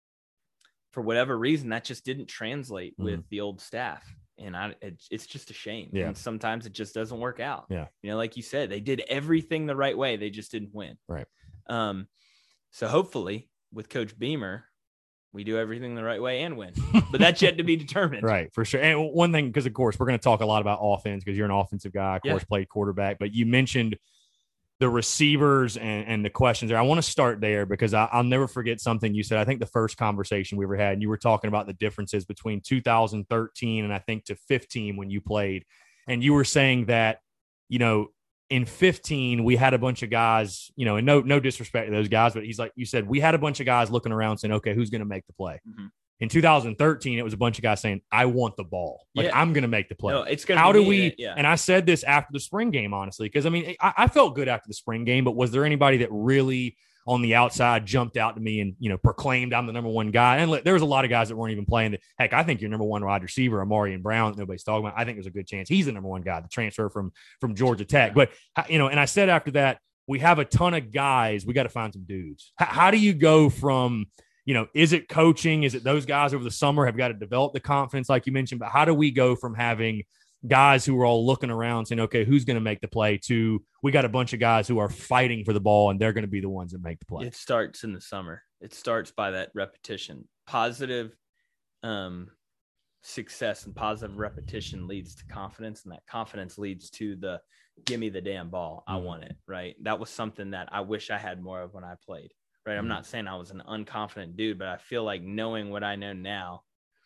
for whatever reason, that just didn't translate mm. with the old staff. And I, it, it's just a shame. Yeah. And sometimes it just doesn't work out. Yeah. You know, like you said, they did everything the right way. They just didn't win. Right. Um, so hopefully with Coach Beamer, we do everything the right way and win, but that's yet to be determined. Right. For sure. And one thing, because of course we're going to talk a lot about offense because you're an offensive guy, of course, yeah. played quarterback, but you mentioned the receivers and, and the questions there. I want to start there because I, I'll never forget something you said. I think the first conversation we ever had, and you were talking about the differences between two thousand thirteen and I think to fifteen when you played. And you were saying that, you know, in fifteen, we had a bunch of guys, you know, and no, no disrespect to those guys, but he's like, you said, we had a bunch of guys looking around saying, okay, who's going to make the play? Mm-hmm. In two thousand thirteen, it was a bunch of guys saying, I want the ball. Like, yeah. I'm going to make the play. No, it's gonna How be do we, it, yeah. and I said this after the spring game, honestly, because I mean, I, I felt good after the spring game, but was there anybody that really on the outside jumped out to me and, you know, proclaimed I'm the number one guy? And there was a lot of guys that weren't even playing that. Heck, I think your number one wide receiver, Amarian Brown, that nobody's talking about. I think there's a good chance he's the number one guy, the transfer from, from Georgia Tech. Yeah. But, you know, and I said after that, we have a ton of guys. We got to find some dudes. How, how do you go from, you know, is it coaching? Is it those guys over the summer have got to develop the confidence like you mentioned? But how do we go from having guys who are all looking around saying, okay, who's going to make the play to we got a bunch of guys who are fighting for the ball and they're going to be the ones that make the play? It starts in the summer. It starts by that repetition. Positive um, success and positive repetition leads to confidence, and that confidence leads to the give me the damn ball. I want it, right? That was something that I wish I had more of when I played. Right. I'm not saying I was an unconfident dude, but I feel like knowing what I know now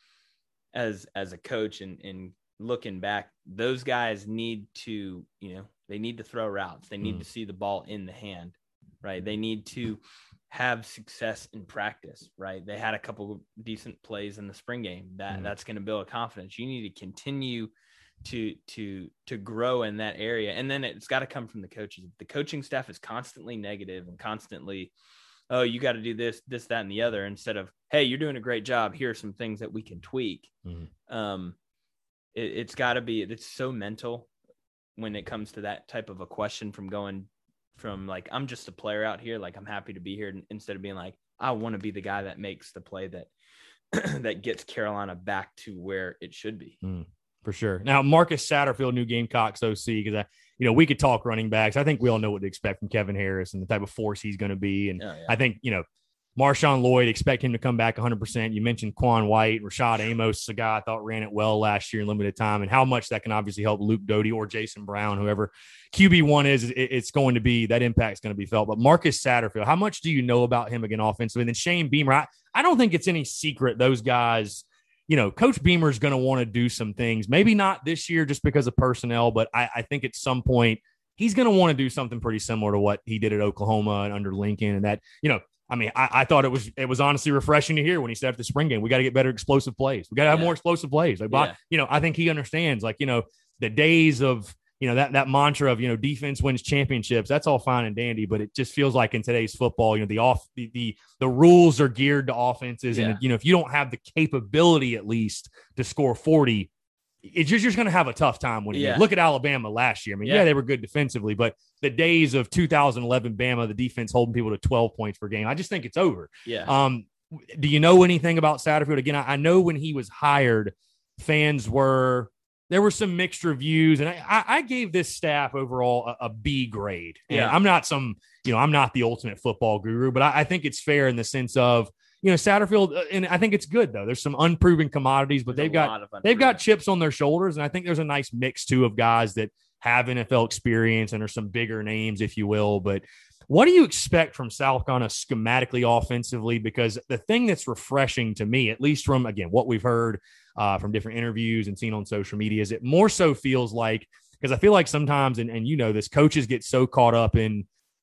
as, as a coach and, and looking back, those guys need to, you know, they need to throw routes. They need mm. to see the ball in the hand, right? They need to have success in practice, right? They had a couple of decent plays in the spring game that mm. that's going to build confidence. You need to continue to, to, to grow in that area. And then it's got to come from the coaches. The coaching staff is constantly negative and constantly, oh, you got to do this, this, that, and the other, instead of, hey, you're doing a great job. Here are some things that we can tweak. Mm-hmm. Um, it, it's got to be, it's so mental when it comes to that type of a question, from going from like, I'm just a player out here. Like, I'm happy to be here, instead of being like, I want to be the guy that makes the play that, that gets Carolina back to where it should be. Mm, for sure. Now, Marcus Satterfield, new Gamecocks O C, because I, you know, we could talk running backs. I think we all know what to expect from Kevin Harris and the type of force he's going to be. And oh, yeah. I think, you know, Marshawn Lloyd, expect him to come back one hundred percent. You mentioned Quan White, Rashad Amos, a guy I thought ran it well last year in limited time, and how much that can obviously help Luke Doty or Jason Brown, whoever Q B one is, it's going to be, that impact's going to be felt. But Marcus Satterfield, how much do you know about him again offensively? And then Shane Beamer, I, I don't think it's any secret those guys, you know, Coach Beamer is going to want to do some things, maybe not this year just because of personnel, but I, I think at some point he's going to want to do something pretty similar to what he did at Oklahoma and under Lincoln. And that, you know, I mean, I, I thought it was it was honestly refreshing to hear when he said after the spring game, we got to get better explosive plays. We got to have yeah. more explosive plays. Like, yeah. you know, I think he understands, like, you know, the days of, you know, that that mantra of, you know, defense wins championships. That's all fine and dandy, but it just feels like in today's football, you know, the off the the, the rules are geared to offenses, yeah. and you know, if you don't have the capability at least to score forty, it's just, you're just going to have a tough time when you yeah. look at Alabama last year. I mean, yeah. yeah, they were good defensively, but the days of two thousand eleven Bama, the defense holding people to twelve points per game, I just think it's over. Yeah. Um, do you know anything about Satterfield? Again, I, I know when he was hired, fans were, there were some mixed reviews, and I, I gave this staff overall a, a B grade. And yeah. I'm not some, you know, I'm not the ultimate football guru, but I, I think it's fair in the sense of, you know, Satterfield, and I think it's good though. There's some unproven commodities, but there's they've got they've got chips on their shoulders, and I think there's a nice mix too of guys that have N F L experience and are some bigger names, if you will. But what do you expect from South Carolina schematically, offensively? Because the thing that's refreshing to me, at least from again what we've heard uh, from different interviews and seen on social media, is it more so feels like, because I feel like sometimes, and, and you know this, coaches get so caught up in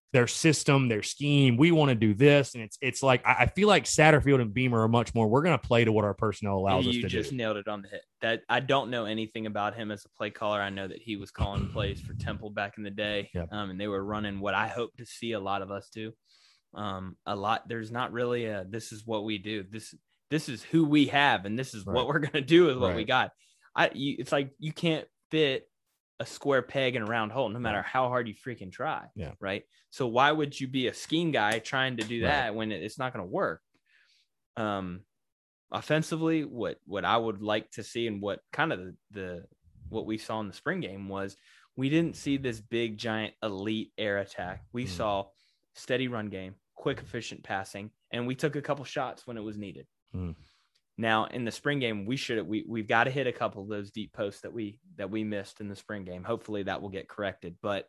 their system, their scheme. We want to do this. And it's it's like I, I feel like Satterfield and Beamer are much more, we're going to play to what our personnel allows you us to do. You just nailed it on the head. That I don't know anything about him as a play caller. I know that he was calling plays for Temple back in the day. Yep. Um, and they were running what I hope to see a lot of us do. Um, a lot. There's not really a, this is what we do. This, this is who we have. And this is Right. what we're going to do with what Right. we got. I, you, it's like, you can't fit a square peg in a round hole, no matter Right. how hard you freaking try. Yeah. Right. So why would you be a scheme guy trying to do that Right. when it, it's not going to work? Um, offensively, what, what I would like to see and what kind of the, the, what we saw in the spring game was we didn't see this big, giant elite air attack. We mm. saw steady run game, quick, efficient passing, and we took a couple shots when it was needed. Mm. Now in the spring game, we should we we've got to hit a couple of those deep posts that we that we missed in the spring game. Hopefully that will get corrected. But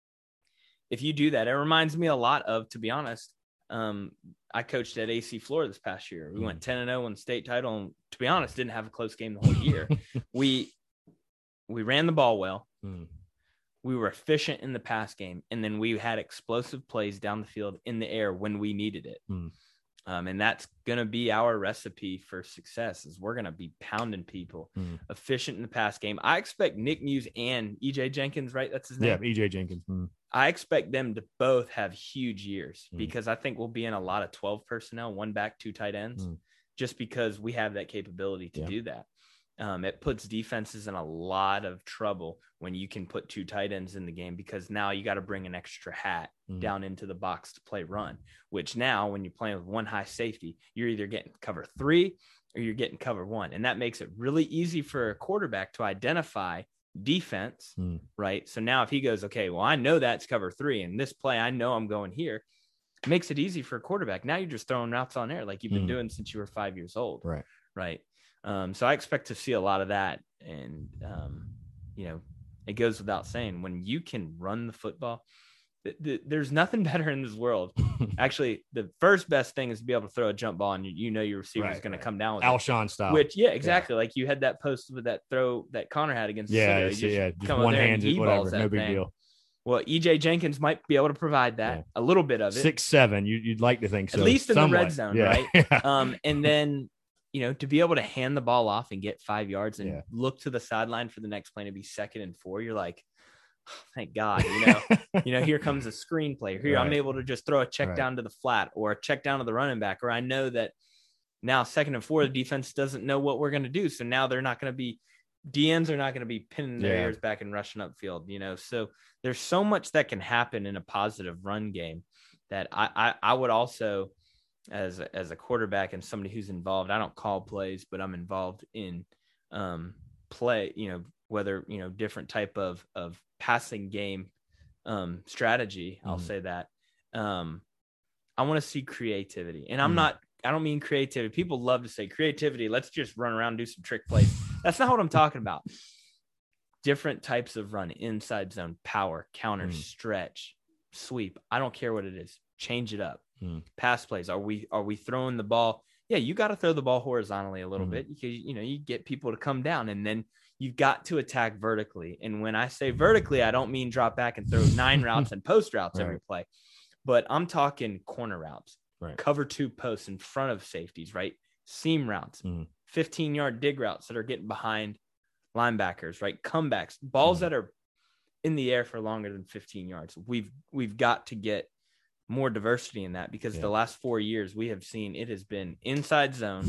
if you do that, it reminds me a lot of, to be honest, um, I coached at A C Florida this past year. We mm. went ten and oh in the state title, and to be honest, didn't have a close game the whole year. we we ran the ball well. Mm. We were efficient in the pass game, and then we had explosive plays down the field in the air when we needed it. Mm. Um, and that's going to be our recipe for success is we're going to be pounding people, mm. efficient in the pass game. I expect Nick Muse and E J Jenkins, right? That's his name. Yeah, E J Jenkins. Mm. I expect them to both have huge years mm. because I think we'll be in a lot of twelve personnel, one back, two tight ends, mm. just because we have that capability to yeah. do that. Um, it puts defenses in a lot of trouble when you can put two tight ends in the game, because now you got to bring an extra hat mm. down into the box to play run, which now when you're playing with one high safety, you're either getting cover three or you're getting cover one. And that makes it really easy for a quarterback to identify defense, mm. right? So now if he goes, okay, well, I know that's cover three, and this play, I know I'm going here, it makes it easy for a quarterback. Now you're just throwing routes on air like you've been mm. doing since you were five years old. Right. Right. Um, so I expect to see a lot of that. And, um, you know, it goes without saying, when you can run the football, th- th- there's nothing better in this world. Actually, the first best thing is to be able to throw a jump ball, and you, you know your receiver is right, going right. to come down with Alshon style. Which, yeah, exactly. Yeah. Like you had that post with that throw that Connor had against yeah, just, yeah, just come one handed, whatever, no big thing. deal. Well, E J Jenkins might be able to provide that, yeah. a little bit of it. Six, seven, you, you'd like to think so. At least in Somewhat. the red zone, yeah. right? um, and then, you know, to be able to hand the ball off and get five yards and yeah. look to the sideline for the next play to be second and four, you're like, oh, thank God, you know, you know, here comes a screen play. Here right. I'm able to just throw a check right. down to the flat or a check down to the running back, or I know that now second and four, the defense doesn't know what we're going to do. So now they're not going to be, D Ns are not going to be pinning their yeah. ears back and rushing upfield, you know. So there's so much that can happen in a positive run game that I, I, I would also, as a, as a quarterback and somebody who's involved, I don't call plays, but I'm involved in um, play, you know, whether, you know, different type of, of passing game um, strategy. Mm-hmm. I'll say that. Um, I want to see creativity, and I'm mm-hmm. not, I don't mean creativity. People love to say creativity. Let's just run around, and do some trick plays. That's not what I'm talking about. Different types of run, inside zone, power, counter, mm-hmm. stretch, sweep. I don't care what it is. Change it up. Mm. Pass plays. Are we are we throwing the ball? Yeah, you got to throw the ball horizontally a little mm. bit because, you know, you get people to come down, and then you've got to attack vertically. And when I say vertically, I don't mean drop back and throw nine routes and post routes right. every play, but I'm talking corner routes, right. cover two posts in front of safeties, right? Seam routes, mm. fifteen yard dig routes that are getting behind linebackers, right? Comebacks, balls mm. that are in the air for longer than fifteen yards. We've we've got to get more diversity in that, because yeah. the last four years we have seen it has been inside zone,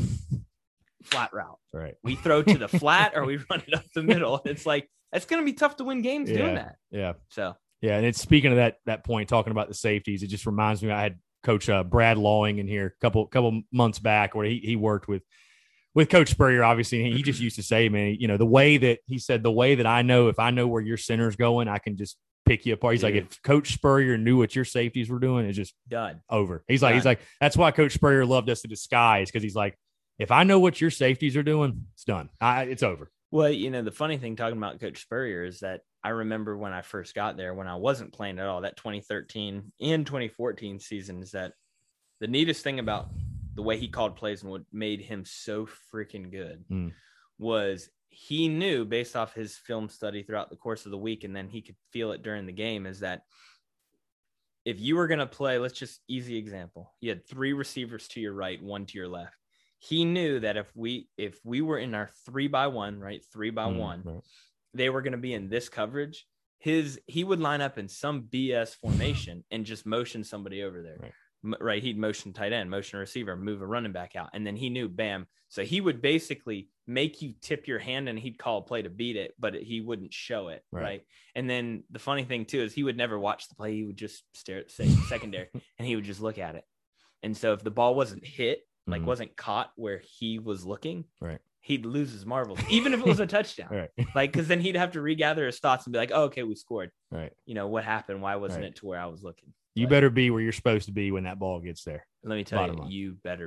flat route. Right. We throw to the flat or we run it up the middle. It's like, it's going to be tough to win games yeah. doing that. Yeah. So, yeah. And it's speaking of that, that point, talking about the safeties, it just reminds me, I had Coach uh, Brad Lawing in here a couple, couple months back where he, he worked with, with Coach Spurrier, obviously. And he just used to say, man, you know, the way that he said, the way that I know, if I know where your center's going, I can just pick you apart. He's Dude. like, if Coach Spurrier knew what your safeties were doing, it's just done over. He's like, done. he's like, that's why Coach Spurrier loved us to disguise. Cause he's like, if I know what your safeties are doing, it's done. I, it's over. Well, you know, the funny thing talking about Coach Spurrier is that I remember when I first got there, when I wasn't playing at all, that twenty thirteen and twenty fourteen season, is that the neatest thing about the way he called plays and what made him so freaking good mm. was he knew, based off his film study throughout the course of the week, and then he could feel it during the game, is that if you were going to play, let's just easy example. You had three receivers to your right, one to your left. He knew that if we if we were in our three by one, right, three by mm, one, right. they were going to be in this coverage. His he would line up in some B S formation and just motion somebody over there. Right. M- right. He'd motion tight end, motion receiver, move a running back out. And then he knew, bam. So he would basically make you tip your hand and he'd call a play to beat it, but he wouldn't show it. Right. right. And then the funny thing too, is he would never watch the play. He would just stare at say, secondary and he would just look at it. And so if the ball wasn't hit, like mm-hmm. wasn't caught where he was looking, right, he'd lose his marbles, even if it was a touchdown. Right. Like, because then he'd have to regather his thoughts and be like, oh, okay, we scored. Right. You know, what happened? Why wasn't right. it to where I was looking? You but, better be where you're supposed to be when that ball gets there. Let me tell Bottom you, line. you better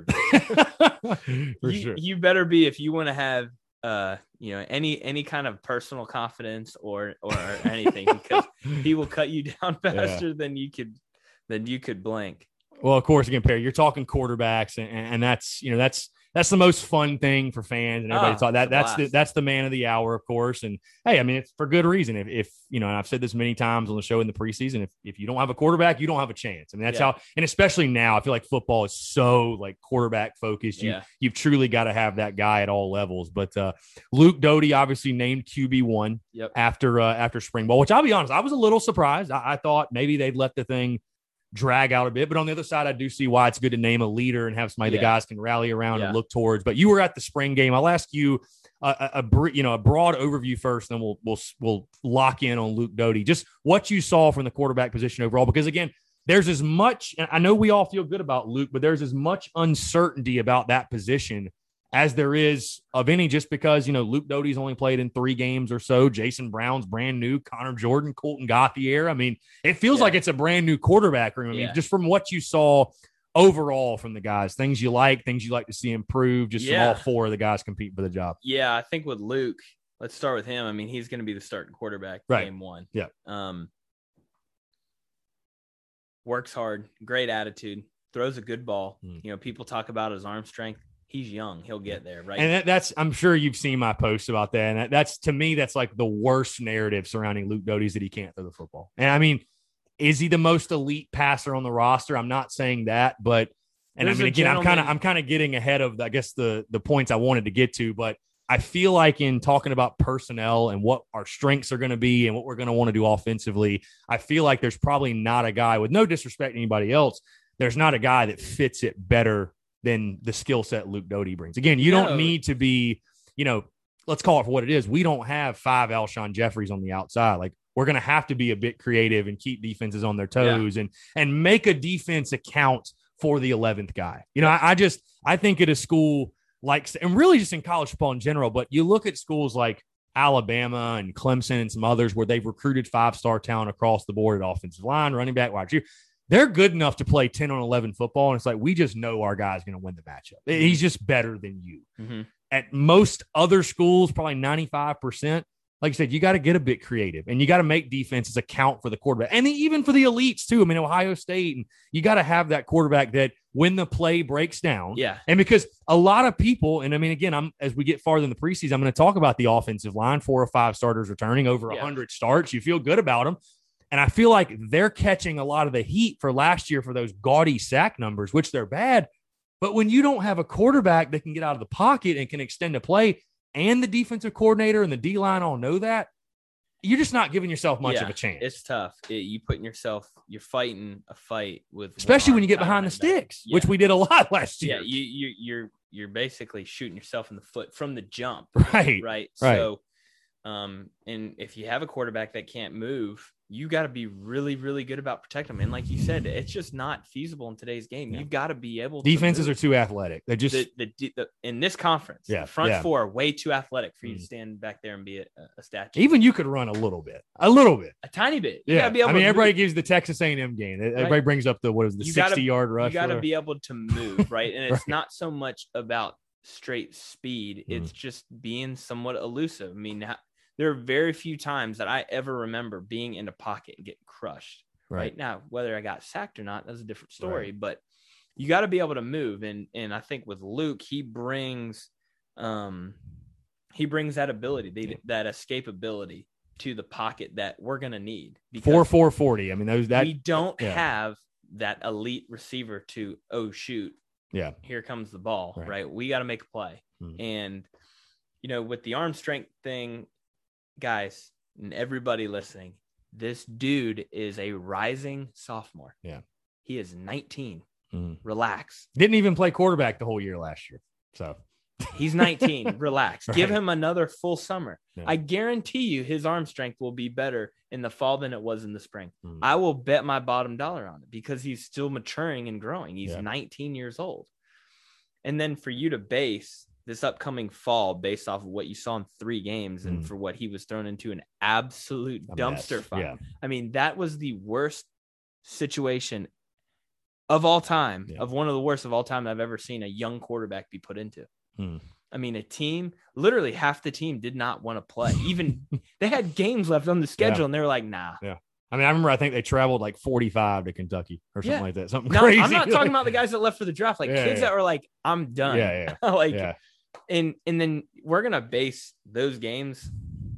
be. For you, sure. You better be if you want to have, uh, you know, any any kind of personal confidence or or anything, because he will cut you down faster yeah. than you could than you could blink. Well, of course, again, Perry, you're talking quarterbacks, and, and that's, you know, that's, that's the most fun thing for fans and everybody. Oh, talk that that's the, that's the man of the hour, of course. And hey, I mean, it's for good reason. If, if, you know, and I've said this many times on the show in the preseason, if, if you don't have a quarterback, you don't have a chance. I mean, that's yeah. how, and especially now, I feel like football is so like quarterback focused. You, yeah. you've truly got to have that guy at all levels. But uh, Luke Doty obviously named Q B one yep. after, uh, after spring ball, which I'll be honest, I was a little surprised. I, I thought maybe they'd let the thing drag out a bit, but on the other side, I do see why it's good to name a leader and have somebody yeah. the guys can rally around yeah. and look towards. But you were at the spring game. I'll ask you a, a, a you know a broad overview first, then we'll we'll we'll lock in on Luke Doty. Just what you saw from the quarterback position overall, because again, there's as much. And I know we all feel good about Luke, but there's as much uncertainty about that position as there is of any, just because, you know, Luke Doty's only played in three games or so. Jason Brown's brand new. Connor Jordan, Colton Gauthier. I mean, it feels yeah. like it's a brand new quarterback room. I mean, yeah. just from what you saw overall from the guys, things you like, things you like to see improve, just yeah. from all four of the guys compete for the job. Yeah, I think with Luke, let's start with him. I mean, he's going to be the starting quarterback right. game one. Yeah. Um, works hard, great attitude, throws a good ball. Mm. You know, people talk about his arm strength. He's young. He'll get there, right? And that, that's, I'm sure you've seen my posts about that. And that, that's, to me, that's like the worst narrative surrounding Luke Doty, is that he can't throw the football. And I mean, is he the most elite passer on the roster? I'm not saying that, but, and There's I mean, again, gentleman. I'm kind of, I'm kind of getting ahead of, I guess, the, the points I wanted to get to, but I feel like in talking about personnel and what our strengths are going to be and what we're going to want to do offensively, I feel like there's probably not a guy, with no disrespect to anybody else, there's not a guy that fits it better than the skill set Luke Doty brings. Again, you no. don't need to be, you know, let's call it for what it is. We don't have five Alshon Jeffries on the outside. Like, we're going to have to be a bit creative and keep defenses on their toes yeah. and, and make a defense account for the eleventh guy. You know, I, I just, I think at a school like, and really just in college football in general, but you look at schools like Alabama and Clemson and some others where they've recruited five-star talent across the board at offensive line, running back, wide receiver. They're good enough to play ten on eleven football. And it's like, we just know our guy's going to win the matchup. He's just better than you. Mm-hmm. At most other schools, probably ninety-five percent. Like I said, you got to get a bit creative and you got to make defenses account for the quarterback, and even for the elites too. I mean, Ohio State, and you got to have that quarterback that when the play breaks down. Yeah. And because a lot of people, and I mean, again, I'm, as we get farther in the preseason, I'm going to talk about the offensive line, four or five starters returning, over a yeah. hundred starts. You feel good about them. And I feel like they're catching a lot of the heat for last year for those gaudy sack numbers, which they're bad. But when you don't have a quarterback that can get out of the pocket and can extend a play, and the defensive coordinator and the D-line all know that, you're just not giving yourself much yeah, of a chance. It's tough. It, you putting yourself, you're fighting a fight with, especially when you get behind the sticks, yeah. which we did a lot last year. Yeah, you, you, you're you're basically shooting yourself in the foot from the jump. Right. Right. Right. So, um, and if you have a quarterback that can't move, you got to be really, really good about protecting them. And like you said, it's just not feasible in today's game. Yeah. You've got to be able to defenses move. are too athletic. They're just the, the, the in this conference, yeah, the front yeah. four are way too athletic for you mm. to stand back there and be a, a statue. Even you could run a little bit, a little bit, a tiny bit. You yeah. gotta be able I mean, to everybody move. gives the Texas A and M game. Everybody right. brings up the, what is the you sixty gotta, yard rush. You got to be able to move, right? And it's right. not so much about straight speed. Mm. It's just being somewhat elusive. I mean, there are very few times that I ever remember being in a pocket and getting crushed. Right. right now, whether I got sacked or not, that's a different story. Right. But you got to be able to move, and and I think with Luke, he brings, um, he brings that ability, they, that escapability to the pocket that we're going to need. Four, four forty. I mean, those that we don't yeah. have that elite receiver to, oh, shoot. Yeah. Here comes the ball, right? right? We got to make a play. Hmm. And, you know, with the arm strength thing, guys, and everybody listening, this dude is a rising sophomore. Yeah. He is nineteen. Hmm. Relax. Didn't even play quarterback the whole year last year. So he's nineteen. Relax. Right. Give him another full summer. Yeah. I guarantee you his arm strength will be better in the fall than it was in the spring. Hmm. I will bet my bottom dollar on it because he's still maturing and growing. He's Yeah. nineteen years old. And then for you to base this upcoming fall based off of what you saw in three games and Mm. for what he was thrown into an absolute A dumpster mess. fire. Yeah. I mean, that was the worst situation of all time, Yeah. of one of the worst of all time I've ever seen a young quarterback be put into. Mm. I mean, a team, literally half the team did not want to play. Even they had games left on the schedule Yeah. and they were like, nah. Yeah. I mean, I remember I think they traveled like forty-five to Kentucky or something Yeah. like that. Something No, crazy. I'm not talking about the guys that left for the draft, like Yeah, kids yeah. that were like, I'm done. Yeah, like, yeah. and and then we're gonna base those games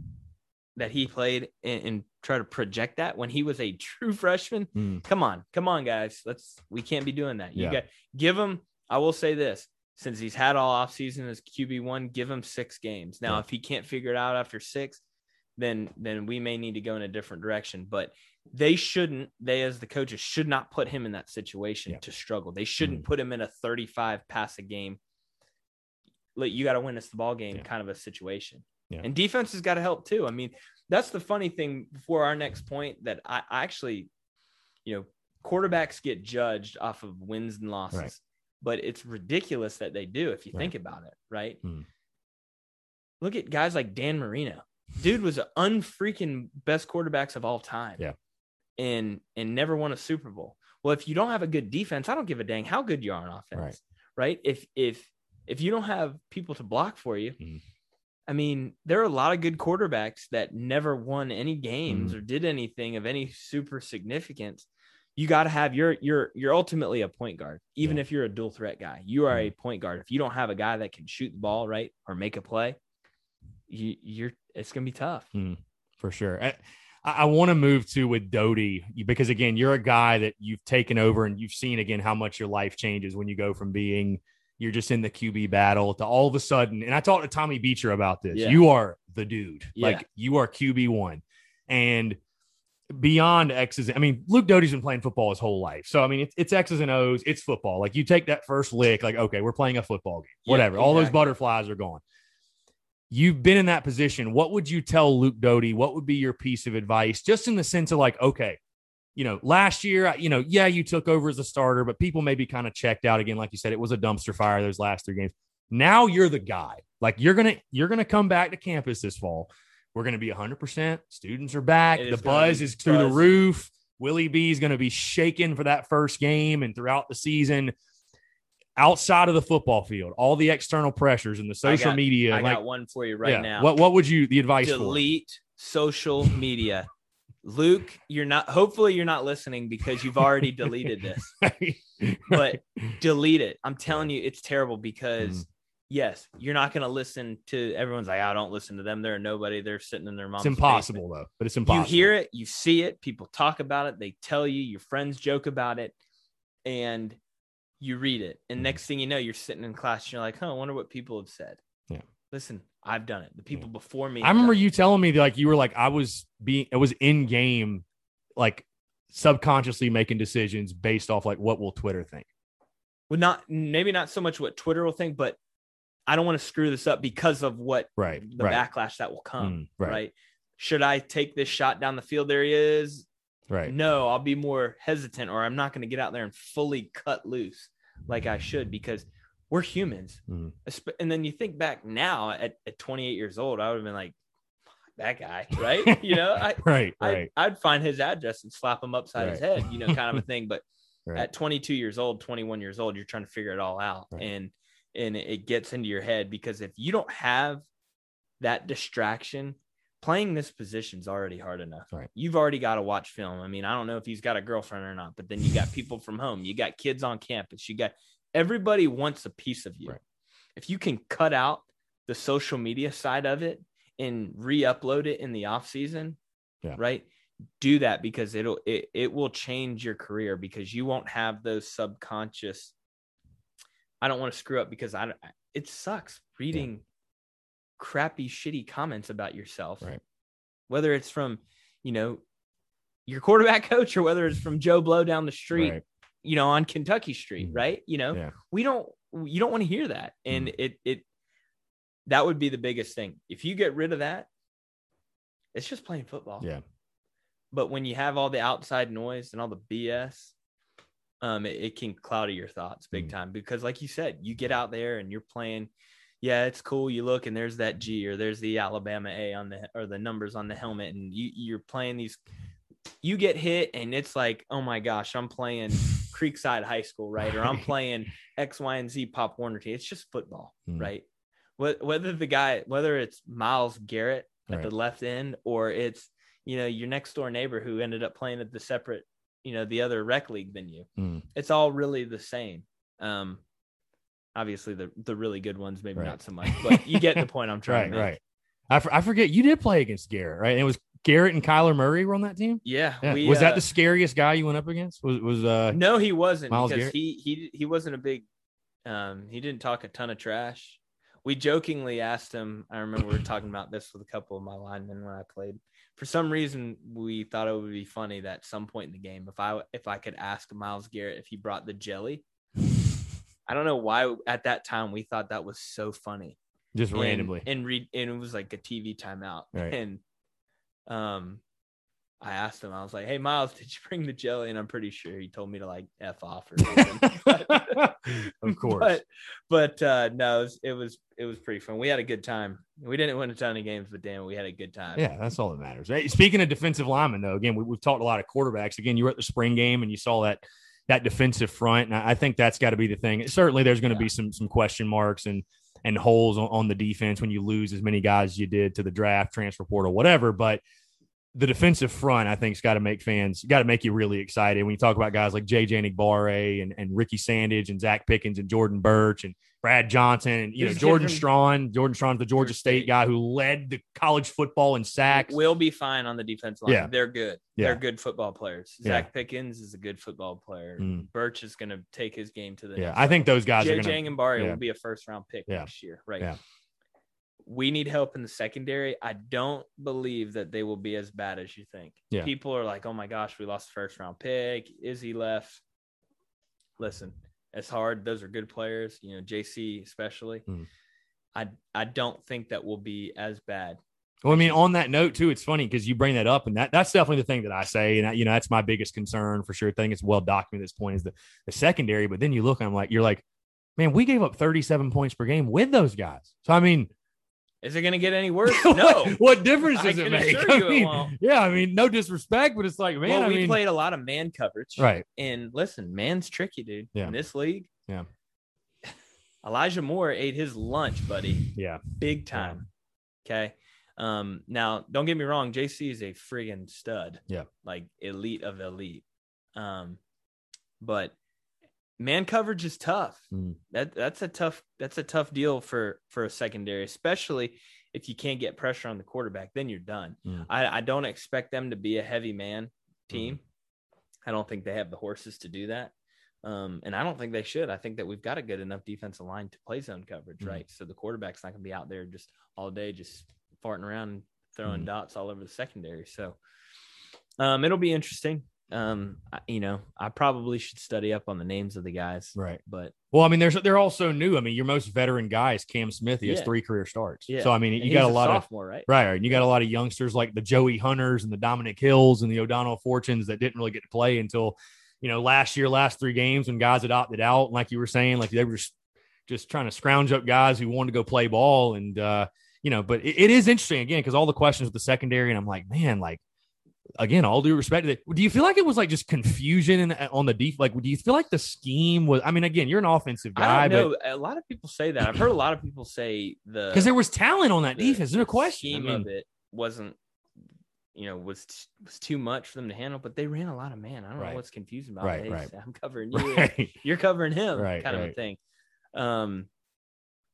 that he played and, and try to project that when he was a true freshman. Mm. Come on, come on, guys. Let's we can't be doing that. You Yeah. got give him. I will say this: since he's had all offseason as Q B one, give him six games. Now, Yeah. if he can't figure it out after six, then then we may need to go in a different direction. But they shouldn't. They as the coaches should not put him in that situation Yeah. to struggle. They shouldn't Mhm. put him in a thirty-five pass a game. Like, you got to win us the ball game Yeah. kind of a situation. Yeah. And defense has got to help too. I mean, that's the funny thing before our next point that I, I actually, you know, quarterbacks get judged off of wins and losses, Right. but it's ridiculous that they do if you Right. think about it, right? Hmm. Look at guys like Dan Marino. Dude was an unfreaking best quarterbacks of all time. Yeah. And and never won a Super Bowl. Well, if you don't have a good defense, I don't give a dang how good you are on offense. Right. Right? If if if you don't have people to block for you, Mhm. I mean, there are a lot of good quarterbacks that never won any games Mhm. or did anything of any super significance. You got to have your you're you're ultimately a point guard, even Yeah. if you're a dual threat guy. You are a point guard. If you don't have a guy that can shoot the ball right or make a play, you, you're it's gonna be tough. Mm, for sure. I, I want to move to with Doty because, again, you're a guy that you've taken over and you've seen, again, how much your life changes when you go from being you're just in the Q B battle to all of a sudden. And I talked to Tommy Beecher about this. Yeah. You are the dude. Yeah. Like, you are Q B one. And beyond X's, I mean, Luke Doty's been playing football his whole life. So, I mean, it's, it's X's and O's. It's football. Like, you take that first lick, like, okay, we're playing a football game. Yeah, Whatever. All those exactly. butterflies are gone. You've been in that position. What would you tell Luke Doty? What would be your piece of advice? Just in the sense of like, okay, you know, last year, you know, yeah, you took over as a starter, but people maybe kind of checked out again. Like you said, it was a dumpster fire those last three games. Now you're the guy. Like, you're going to, you're going to come back to campus this fall. We're going to be one hundred percent. Students are back. It The is gonna buzz be is through the buzz. roof. Willie B is going to be shaking for that first game and throughout the season. Outside of the football field, all the external pressures and the social got- media. I like, got one for you right yeah, now. What what would you the advice Delete social media. Luke, you're not hopefully you're not listening because you've already deleted this. for? But delete it. I'm telling you, it's terrible because Mhm. yes, you're not going to listen to everyone's like, I don't listen to them. They're a nobody. They're sitting in their mom's It's impossible though, but it's impossible. You hear it, you see it, people talk about it, they tell you, your friends joke about it, and you read it. And Mhm. next thing you know, you're sitting in class and you're like, huh, I wonder what people have said. Yeah. Listen, I've done it. The people before me. I have remember done it. you telling me that, like, you were like, I was being, it was in game, like subconsciously making decisions based off like what will Twitter think. Well, not maybe not so much what Twitter will think, but I don't want to screw this up because of what Right. the right. backlash that will come. Mm, right. right. Should I take this shot down the field? There he is. Right. No, I'll be more hesitant, or I'm not going to get out there and fully cut loose like I should because we're humans. Mm. Espe- And then you think back now at, at twenty-eight years old, I would have been like, that guy, right? You know, I, Right. I, Right. I'd find his address and slap him upside his Right. head, you know, kind of a thing. But Right. at twenty-two years old, twenty-one years old, you're trying to figure it all out. Right. And, and it gets into your head because if you don't have that distraction, playing this position is already hard enough. Right. You've already got to watch film. I mean, I don't know if he's got a girlfriend or not, but then you got people from home, you got kids on campus, you got everybody wants a piece of you. Right. If you can cut out the social media side of it and re-upload it in the off season, yeah. right? Do that because it'll, it, it will change your career because you won't have those subconscious, I don't want to screw up because I don't, it sucks reading yeah. crappy, shitty comments about yourself, right? Whether it's from, you know, your quarterback coach or whether it's from Joe Blow down the street, right. you know, on Kentucky Street, mm. right? You know, yeah. we don't, you don't want to hear that. And mm. it, it, that would be the biggest thing. If you get rid of that, it's just playing football. Yeah. But when you have all the outside noise and all the B S, um, it, it can cloud your thoughts big mm. time because like you said, you get out there and you're playing. Yeah, it's cool. You look and there's that G or there's the Alabama A on the, or the numbers on the helmet. And you, you're playing these, you get hit and it's like, oh my gosh, I'm playing Creekside High School, right? Or I'm playing X, Y, and Z Pop Warner team. It's just football, mm. right? Whether the guy, whether it's Myles Garrett at right. the left end, or it's, you know, your next door neighbor who ended up playing at the separate, you know, the other rec league than you, mm. it's all really the same. Um, obviously the, the really good ones, maybe right. not so much, but you get the point I'm trying right, to make. Right. I, f- I forget you did play against Garrett, right? And it was Garrett and Kyler Murray were on that team. Yeah. yeah. We, was that uh, the scariest guy you went up against? Was, was, uh, no, he wasn't Myles because Garrett? he, he, he wasn't a big, um, he didn't talk a ton of trash. We jokingly asked him, I remember we were talking about this with a couple of my linemen when I played. For some reason, we thought it would be funny that at some point in the game, if I if I could ask Myles Garrett if he brought the jelly. I don't know why at that time we thought that was so funny. Just and, randomly. And, re- and it was like a T V timeout. Right. And um, I asked him, I was like, hey, Myles, did you bring the jelly? And I'm pretty sure he told me to like F off or something. Of course. But, but uh, no, it was, it was it was pretty fun. We had a good time. We didn't win a ton of games, but damn, we had a good time. Yeah, that's all that matters. Right? Speaking of defensive linemen, though, again, we, we've talked a lot of quarterbacks. Again, you were at the spring game and you saw that that defensive front, and I think that's got to be the thing. Certainly, there's going to yeah. be some some question marks and and holes on, on the defense when you lose as many guys as you did to the draft, transfer portal, whatever. But the defensive front, I think, has got to make fans, got to make you really excited. When you talk about guys like J J Nigbare and, and Ricky Sandage and Zach Pickens and Jordan Birch and Brad Johnson and, you know, Jordan Strawn. Jordan Strawn's the Georgia State guy who led the college football in sacks. We'll be fine on the defensive line. Yeah. They're good. Yeah. They're good football players. Yeah. Zach Pickens is a good football player. Mm. Birch is going to take his game to the yeah. next I think those guys J J are going to – Nigbare yeah. will be a first-round pick yeah. next year. Right. Yeah. We need help in the secondary. I don't believe that they will be as bad as you think. Yeah. People are like, oh, my gosh, we lost the first-round pick. Izzy left. Listen, it's hard. Those are good players, you know, J C especially. Mm. I I don't think that will be as bad. Well, I mean, on that note, too, it's funny because you bring that up, and that that's definitely the thing that I say. And, I, you know, that's my biggest concern for sure. I think it's well documented at this point is the, the secondary. But then you look and I'm like, you're like, man, we gave up thirty-seven points per game with those guys. So, I mean, is it going to get any worse? No. What difference does I it make? I mean, it yeah, I mean, no disrespect, but it's like, man, well, I we mean, played a lot of man coverage. Right. And listen, man's tricky, dude. Yeah. In this league. Yeah. Elijah Moore ate his lunch, buddy. Yeah. Big time. Yeah. Okay. Um, now, don't get me wrong. J C is a friggin' stud. Yeah. Like elite of elite. Um, but man coverage is tough. Mm. That that's a tough that's a tough deal for for a secondary, especially if you can't get pressure on the quarterback. Then you're done. Mm. I, I don't expect them to be a heavy man team. Mm. I don't think they have the horses to do that. Um, and I don't think they should. I think that we've got a good enough defensive line to play zone coverage, Mm. right? So the quarterback's not going to be out there just all day, just farting around and throwing mm. dots all over the secondary. So um, it'll be interesting. Um, I, you know, I probably should study up on the names of the guys, right? But well, I mean, there's they're all so new. I mean, your most veteran guy is Cam Smith. He has yeah. three career starts. Yeah. So I mean, and you got a lot sophomore, of right? right, right. You got a lot of youngsters like the Joey Hunters and the Dominic Hills and the O'Donnell Fortunes that didn't really get to play until, you know, last year, last three games when guys had opted out. And like you were saying, like they were just, just trying to scrounge up guys who wanted to go play ball. And, uh, you know, but it, it is interesting again, because all the questions with the secondary, and I'm like, man, like, again, all due respect to it. Do you feel like it was like just confusion in, on the deep? Like, do you feel like the scheme was, I mean, again, you're an offensive guy, I don't know. but A lot of people say that. I've heard a lot of people say the, because there was talent on that the, defense. There's no question. Scheme I mean, of it wasn't, you know, was was too much for them to handle, but they ran a lot of man. I don't right. know what's confusing about right, it. Hey, right. I'm covering you. Right. You're covering him, right, kind right. of a thing. Um,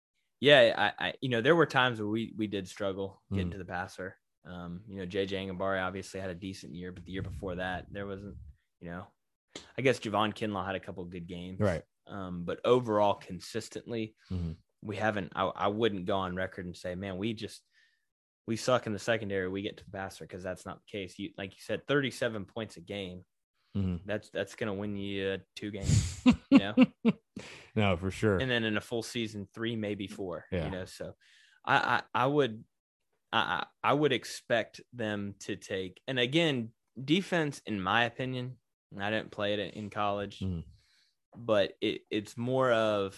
Yeah, I, I, you know, there were times where we we did struggle getting Mm. to the passer. Um, you know, J J Angabari obviously had a decent year, but the year before that, there wasn't, you know, I guess Javon Kinlaw had a couple of good games. Right. Um, but overall, consistently, Mm-hmm. we haven't, I, I wouldn't go on record and say, man, we just, we suck in the secondary. We get to the passer, because that's not the case. You, like you said, thirty-seven points a game. Mm-hmm. That's, that's going to win you uh, two games, you know? No, for sure. And then in a full season, three, maybe four, Yeah. you know? So I, I, I would, I, I would expect them to take, and again, defense, in my opinion, I didn't play it in college, mm. but it, it's more of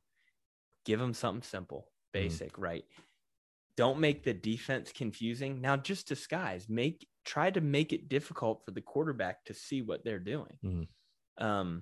give them something simple, basic, mm. right? Don't make the defense confusing. Now just disguise, make, try to make it difficult for the quarterback to see what they're doing. Mm. Um,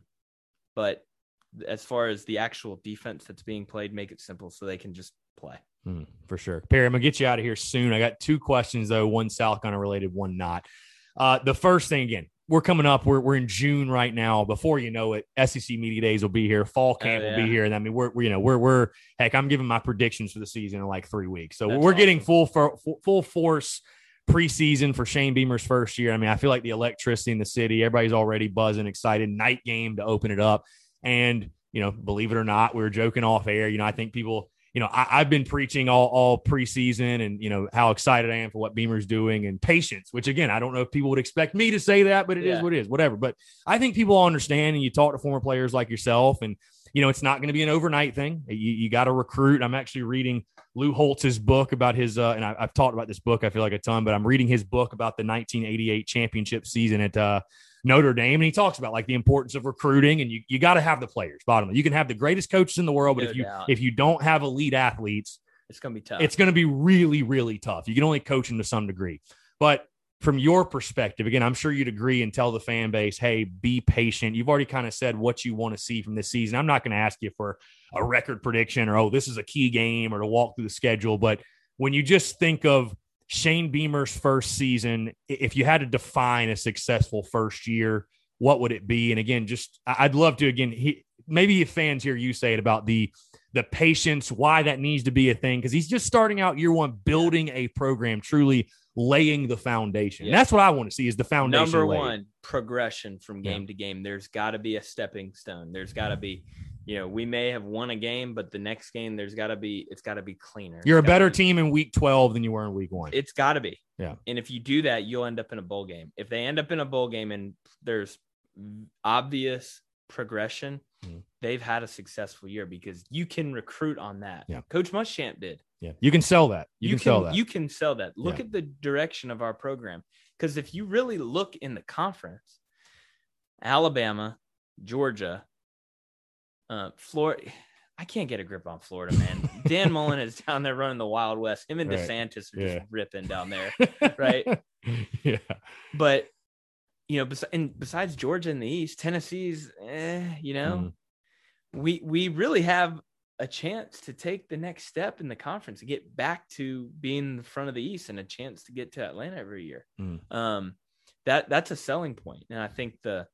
but as far as the actual defense that's being played, make it simple so they can just play. Mm, for sure. Perry, I'm going to get you out of here soon. I got two questions, though, one South Carolina related, one not. Uh, the first thing, again, we're coming up. We're we're in June right now. Before you know it, S E C Media Days will be here. Fall camp oh, yeah. will be here. And I mean, we're, we're you know we're we're heck, I'm giving my predictions for the season in like three weeks. So that's we're awesome. Getting full for, full force preseason for Shane Beamer's first year. I mean, I feel like the electricity in the city. Everybody's already buzzing, excited. Night game to open it up. And you know, believe it or not, we were joking off air. You know, I think people. You know, I, I've been preaching all, all preseason and, you know, how excited I am for what Beamer's doing and patience, which, again, I don't know if people would expect me to say that, but it yeah. is what it is, whatever. But I think people all understand, and you talk to former players like yourself, and, you know, it's not going to be an overnight thing. You, you got to recruit. I'm actually reading Lou Holtz's book about his uh, – and I, I've talked about this book, I feel like a ton, but I'm reading his book about the nineteen eighty-eight championship season at uh, Notre Dame. And he talks about like the importance of recruiting, and you, you got to have the players. Bottom line, you can have the greatest coaches in the world, but no if you doubt. if you don't have elite athletes, it's going to be tough. It's going to be really, really tough. You can only coach them to some degree. But from your perspective, again, I'm sure you'd agree and tell the fan base, hey, be patient. You've already kind of said what you want to see from this season. I'm not going to ask you for a record prediction or, oh, this is a key game, or to walk through the schedule. But when you just think of Shane Beamer's first season, if you had to define a successful first year, what would it be? And again, just I'd love to, again, he, maybe if fans hear you say it about the the patience, why that needs to be a thing, because he's just starting out year one, building a program, truly laying the foundation. Yeah. And that's what I want to see is the foundation. Number laid. one, progression from game yeah. to game. There's got to be a stepping stone. There's got to be, you know, we may have won a game, but the next game, there's got to be, it's got to be cleaner. You're it's a better be, team in week twelve than you were in week one. It's got to be. Yeah. And if you do that, you'll end up in a bowl game. If they end up in a bowl game and there's obvious progression, mm. they've had a successful year, because you can recruit on that. Yeah. Coach Muschamp did. Yeah. You can sell that. You, you can, can sell that. You can sell that. Look yeah. at the direction of our program. Because if you really look in the conference, Alabama, Georgia, uh, Florida, I can't get a grip on Florida, man. Dan Mullen is down there running the Wild West. Him and right. DeSantis are yeah. just ripping down there, right? Yeah. But, you know, bes- and besides Georgia in the East, Tennessee's, eh, you know, mm. we we really have a chance to take the next step in the conference and get back to being the front of the East, and a chance to get to Atlanta every year. Mm. Um, that that's a selling point. And I think the,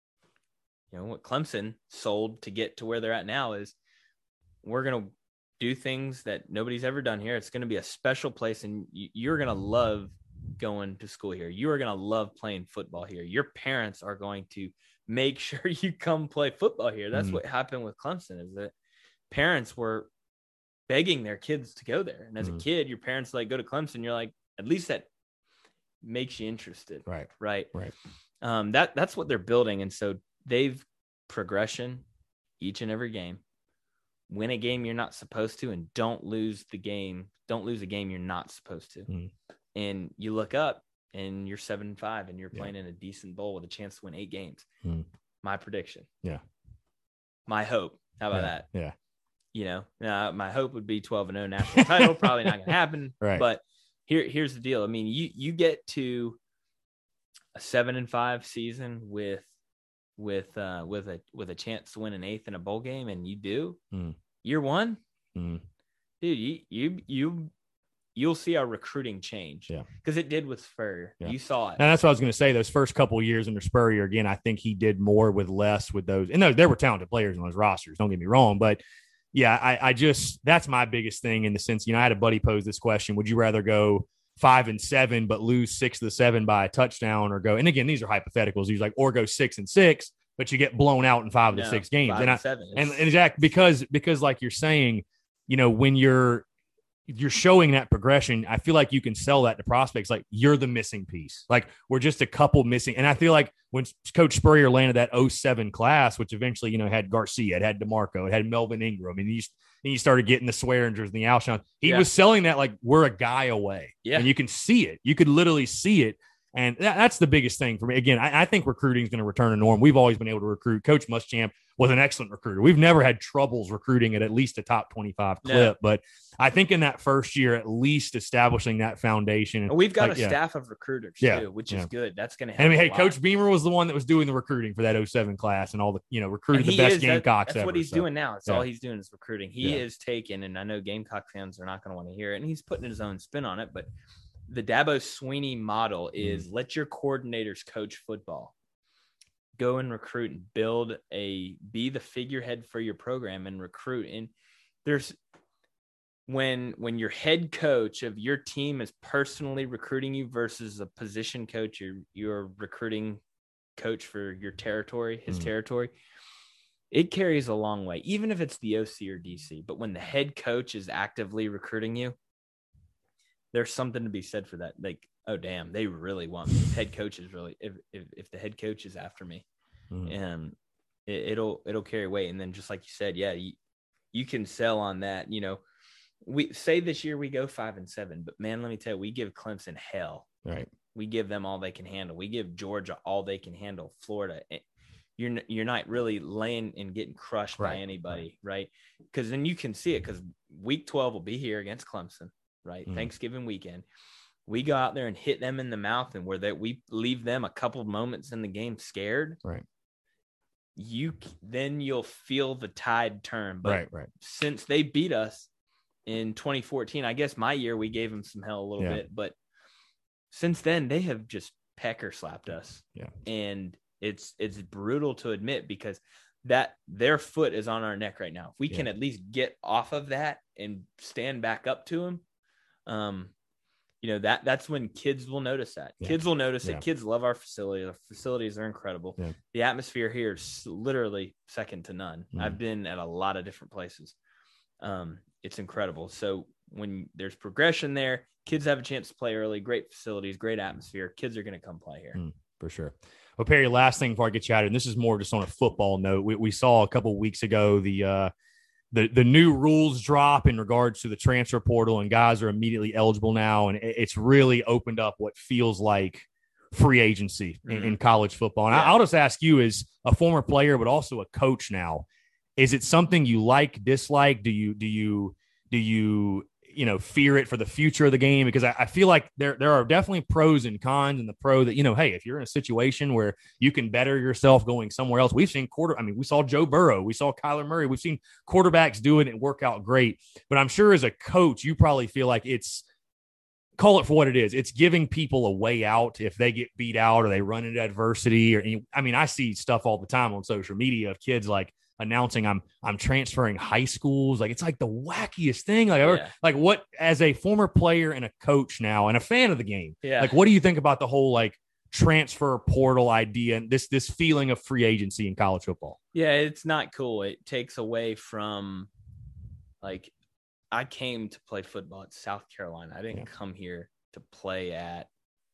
you know, what Clemson sold to get to where they're at now is, we're going to do things that nobody's ever done here. It's going to be a special place, and you're going to love going to school here. You are going to love playing football here. Your parents are going to make sure you come play football here. That's mm. what happened with Clemson, is that parents were begging their kids to go there. And as mm. a kid, your parents like, go to Clemson. You're like, at least that makes you interested. Right. Right. Right. Um, that that's what they're building. And so they've progression each and every game. Win a game you're not supposed to, and don't lose the game. Don't lose a game you're not supposed to. Mm. And you look up and you're seven and five, and you're yeah. playing in a decent bowl with a chance to win eight games. Mm. My prediction. Yeah. My hope. How about yeah. that? Yeah. You know, uh, my hope would be twelve and oh national title. Probably not going to happen. Right. But here, here's the deal. I mean, you you get to a seven and five season with. with uh with a with a chance to win an eighth in a bowl game, and you do mm. year one, mm. dude, you you you you'll see our recruiting change. Yeah, because it did with Spurrier. Yeah. You saw it. And that's what I was going to say. Those first couple of years under Spurrier, again, I think he did more with less with those. And those, there were talented players on those rosters. Don't get me wrong, but yeah, I, I just that's my biggest thing in the sense, you know, I had a buddy pose this question: would you rather go five and seven but lose six of the seven by a touchdown, or go? And again, these are hypotheticals. He's like, or go six and six, but you get blown out in five of No, the six games. five And and I seven and, is- and exactly because because like you're saying, you know, when you're you're showing that progression, I feel like you can sell that to prospects. Like, you're the missing piece. Like, we're just a couple missing. And I feel like when Coach Spurrier landed that oh seven class, which eventually, you know, had Garcia, it had DeMarco, it had Melvin Ingram, and you, and you started getting the Swearingers and the Alshon. He Yeah. was selling that like we're a guy away. Yeah. And you can see it. You could literally see it. And that, that's the biggest thing for me. Again, I, I think recruiting is going to return to norm. We've always been able to recruit. Coach Muschamp was an excellent recruiter. We've never had troubles recruiting at at least a top twenty-five clip. No. But I think in that first year, at least establishing that foundation. And we've got like, a yeah. staff of recruiters Yeah. too, which Yeah. is good. That's going to And help. I mean, hey, a lot. Coach Beamer was the one that was doing the recruiting for that oh seven class and all the, you know, recruited And the he best is, that- Gamecocks That's ever. what he's so. doing now. That's yeah. all he's doing is recruiting. He Yeah. is taking, and I know Gamecock fans are not going to want to hear it, and he's putting his own spin on it. But the Dabo Sweeney model is let your coordinators coach football. Go and recruit and build a be the figurehead for your program and recruit. And there's when when your head coach of your team is personally recruiting you versus a position coach, you're you're recruiting coach for your territory, his Mhm. territory. It carries a long way, even if it's the O C or D C. But when the head coach is actively recruiting you, there's something to be said for that. Like, oh damn, they really want me. Head coach is really if if, if the head coach is after me, Mhm. um, it, it'll it'll carry weight. And then just like you said, yeah, you, you can sell on that. You know, we say this year we go five and seven, but man, let me tell you, we give Clemson hell. Right. We give them all they can handle. We give Georgia all they can handle. Florida, you're you're not really laying and getting crushed Right, by anybody, right? Because then you can see it. Because week twelve will be here against Clemson, right? Mhm. Thanksgiving weekend. We go out there and hit them in the mouth, and where that we leave them a couple of moments in the game scared. Right. You then you'll feel the tide turn. But Right. Right. since they beat us in twenty fourteen, I guess my year we gave them some hell a little Yeah. bit, but since then they have just pecker slapped us. Yeah. And it's it's brutal to admit because that their foot is on our neck right now. If we can Yeah. at least get off of that and stand back up to them, um, you know, that that's when kids will notice that. Yeah. Kids will notice Yeah. it. Kids love our facility. Our facilities are incredible. Yeah. The atmosphere here is literally second to none. Mhm. I've been at a lot of different places. Um, it's incredible. So when there's progression there, kids have a chance to play early, great facilities, great atmosphere. Kids are going to come play here. Mm, for sure. Well, Perry, last thing before I get you out of here, and this is more just on a football note. We, we saw a couple of weeks ago the uh, the the new rules drop in regards to the transfer portal, and guys are immediately eligible now, and it, it's really opened up what feels like free agency in, in college football. And Yeah. I, I'll just ask you, as a former player but also a coach now, is it something you like, dislike? Do you do you do you you know, fear it for the future of the game? Because I, I feel like there there are definitely pros and cons, and the pro that, you know, hey, if you're in a situation where you can better yourself going somewhere else, we've seen quarter. I mean, we saw Joe Burrow, we saw Kyler Murray, we've seen quarterbacks do it and work out great. But I'm sure as a coach, you probably feel like it's, call it for what it is. It's giving people a way out if they get beat out or they run into adversity. Or I mean, I see stuff all the time on social media of kids like announcing I'm I'm transferring high schools. Like, it's like the wackiest thing. Like, ever, Yeah. like what, as a former player and a coach now and a fan of the game, Yeah. like, what do you think about the whole like transfer portal idea and this this feeling of free agency in college football? Yeah, it's not cool. It takes away from, like, I came to play football at South Carolina. I didn't Yeah. come here to play at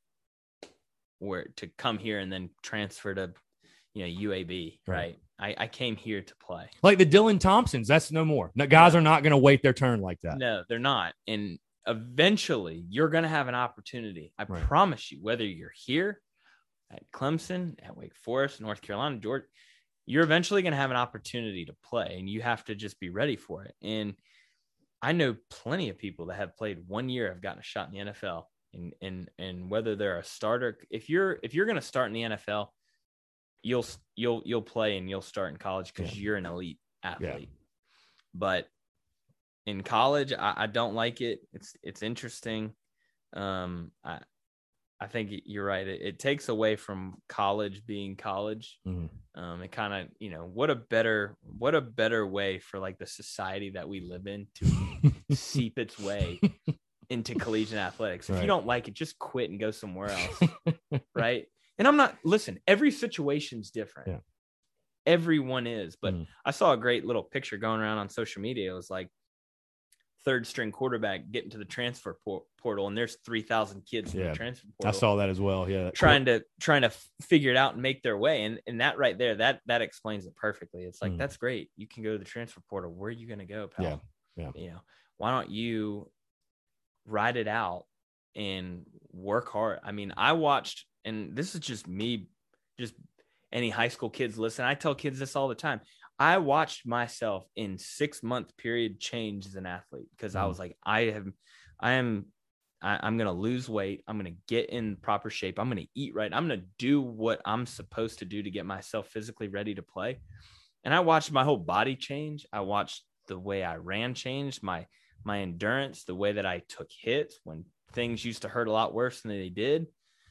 where to come here and then transfer to, you know, U A B, Right. right? I, I came here to play. Like the Dylan Thompsons, that's no more. No, guys Yeah. are not going to wait their turn like that. No, they're not. And eventually you're going to have an opportunity. I Right. promise you, whether you're here at Clemson, at Wake Forest, North Carolina, Georgia, you're eventually going to have an opportunity to play, and you have to just be ready for it. And I know plenty of people that have played one year have gotten a shot in the N F L, and and and whether they're a starter, if you're if you're going to start in the N F L, you'll you'll you'll play and you'll start in college because Yeah. you're an elite athlete. Yeah. But in college, I, I don't like it. It's it's interesting. Um, I I think you're right. It, it takes away from college being college. Mm-hmm. Um, it kind of, you know, what a better, what a better way for like the society that we live in to seep its way into collegiate athletics. If Right. you don't like it, just quit and go somewhere else. Right. And I'm not, listen, every situation's different. Yeah. Everyone is, but Mm. I saw a great little picture going around on social media. It was like third string quarterback getting to the transfer por- portal, and there's three thousand kids in Yeah. the transfer I portal. saw that as well. Yeah. trying to trying to f- figure it out and make their way, and and that right there, that that explains it perfectly. It's like, Mm. that's great. You can go to the transfer portal. Where are you going to go, pal? Yeah. Yeah. You know, why don't you ride it out and work hard? I mean, I watched, and this is just me, just any high school kids listen. I tell kids this all the time. I watched myself in six month period change as an athlete, because I Mm. was like, I have, I am, I, I'm going to lose weight. I'm going to get in proper shape. I'm going to eat right. I'm going to do what I'm supposed to do to get myself physically ready to play. And I watched my whole body change. I watched the way I ran change, my, my endurance, the way that I took hits when things used to hurt a lot worse than they did.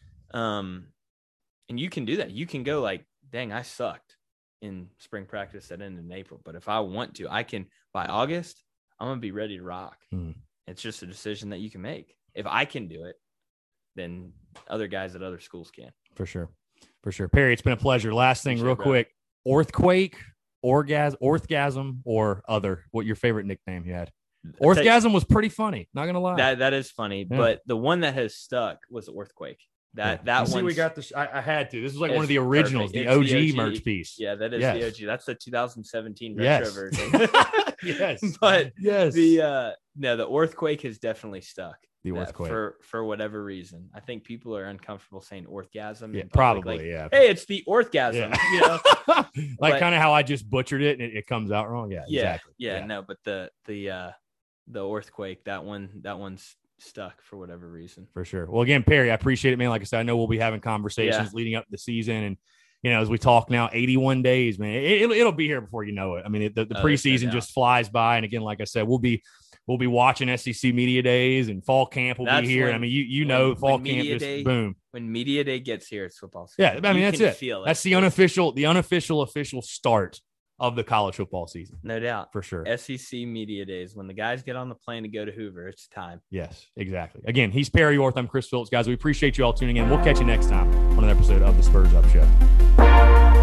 Um, and you can do that. You can go like, dang, I sucked in spring practice that ended in April, but if I want to, I can, by August, I'm going to be ready to rock. Mm. It's just a decision that you can make. If I can do it, then other guys at other schools can. For sure. For sure. Perry, it's been a pleasure. Last thing, Appreciate real it, bro. quick. Orthquake, orgasm, orthgasm, or other. What your favorite nickname you had? Orthgasm was pretty funny. Not gonna lie. That that is funny, Yeah. but the one that has stuck was Earthquake. That Yeah. that You one. see, we got this. I, I had to. This is like one It's of the originals, perfect. the It's O G, the O G. merch piece. Yeah, that is Yes. the O G. That's the two thousand seventeen Yes. retro version. Yes. But yes. the uh no, the Earthquake has definitely stuck. the that Orthquake. for for whatever reason. I think people are uncomfortable saying orgasm. Yeah, in public. probably. Like, yeah. hey, it's the orgasm. Yeah. You know. like But- kind of how I just butchered it and it, it comes out wrong. Yeah. Yeah, Exactly. yeah, no, but the the uh the Earthquake, that one, that one's stuck for whatever reason. For sure. Well, again, Perry, I appreciate it, man. Like I said, I know we'll be having conversations leading up to the season, and you know, as we talk now, eighty-one days, man, it, it'll it'll be here before you know it. I mean, it, the, the Oh, there's no preseason doubt. just flies by, and again, like I said, we'll be we'll be watching S E C media days, and fall camp will That's be here. when- I mean, you you when- know, when fall camp media just day- boom. When media day gets here, it's football Yeah, season. I mean You that's can it. Feel it. That's the unofficial, the unofficial, official start of the college football season No doubt. for sure. S E C media days, when the guys get on the plane to go to Hoover, it's time. Yes, exactly. Again, he's Perry Orth. I'm Chris Phillips, guys. We appreciate you all tuning in. We'll catch you next time on an episode of the Spurs Up Show.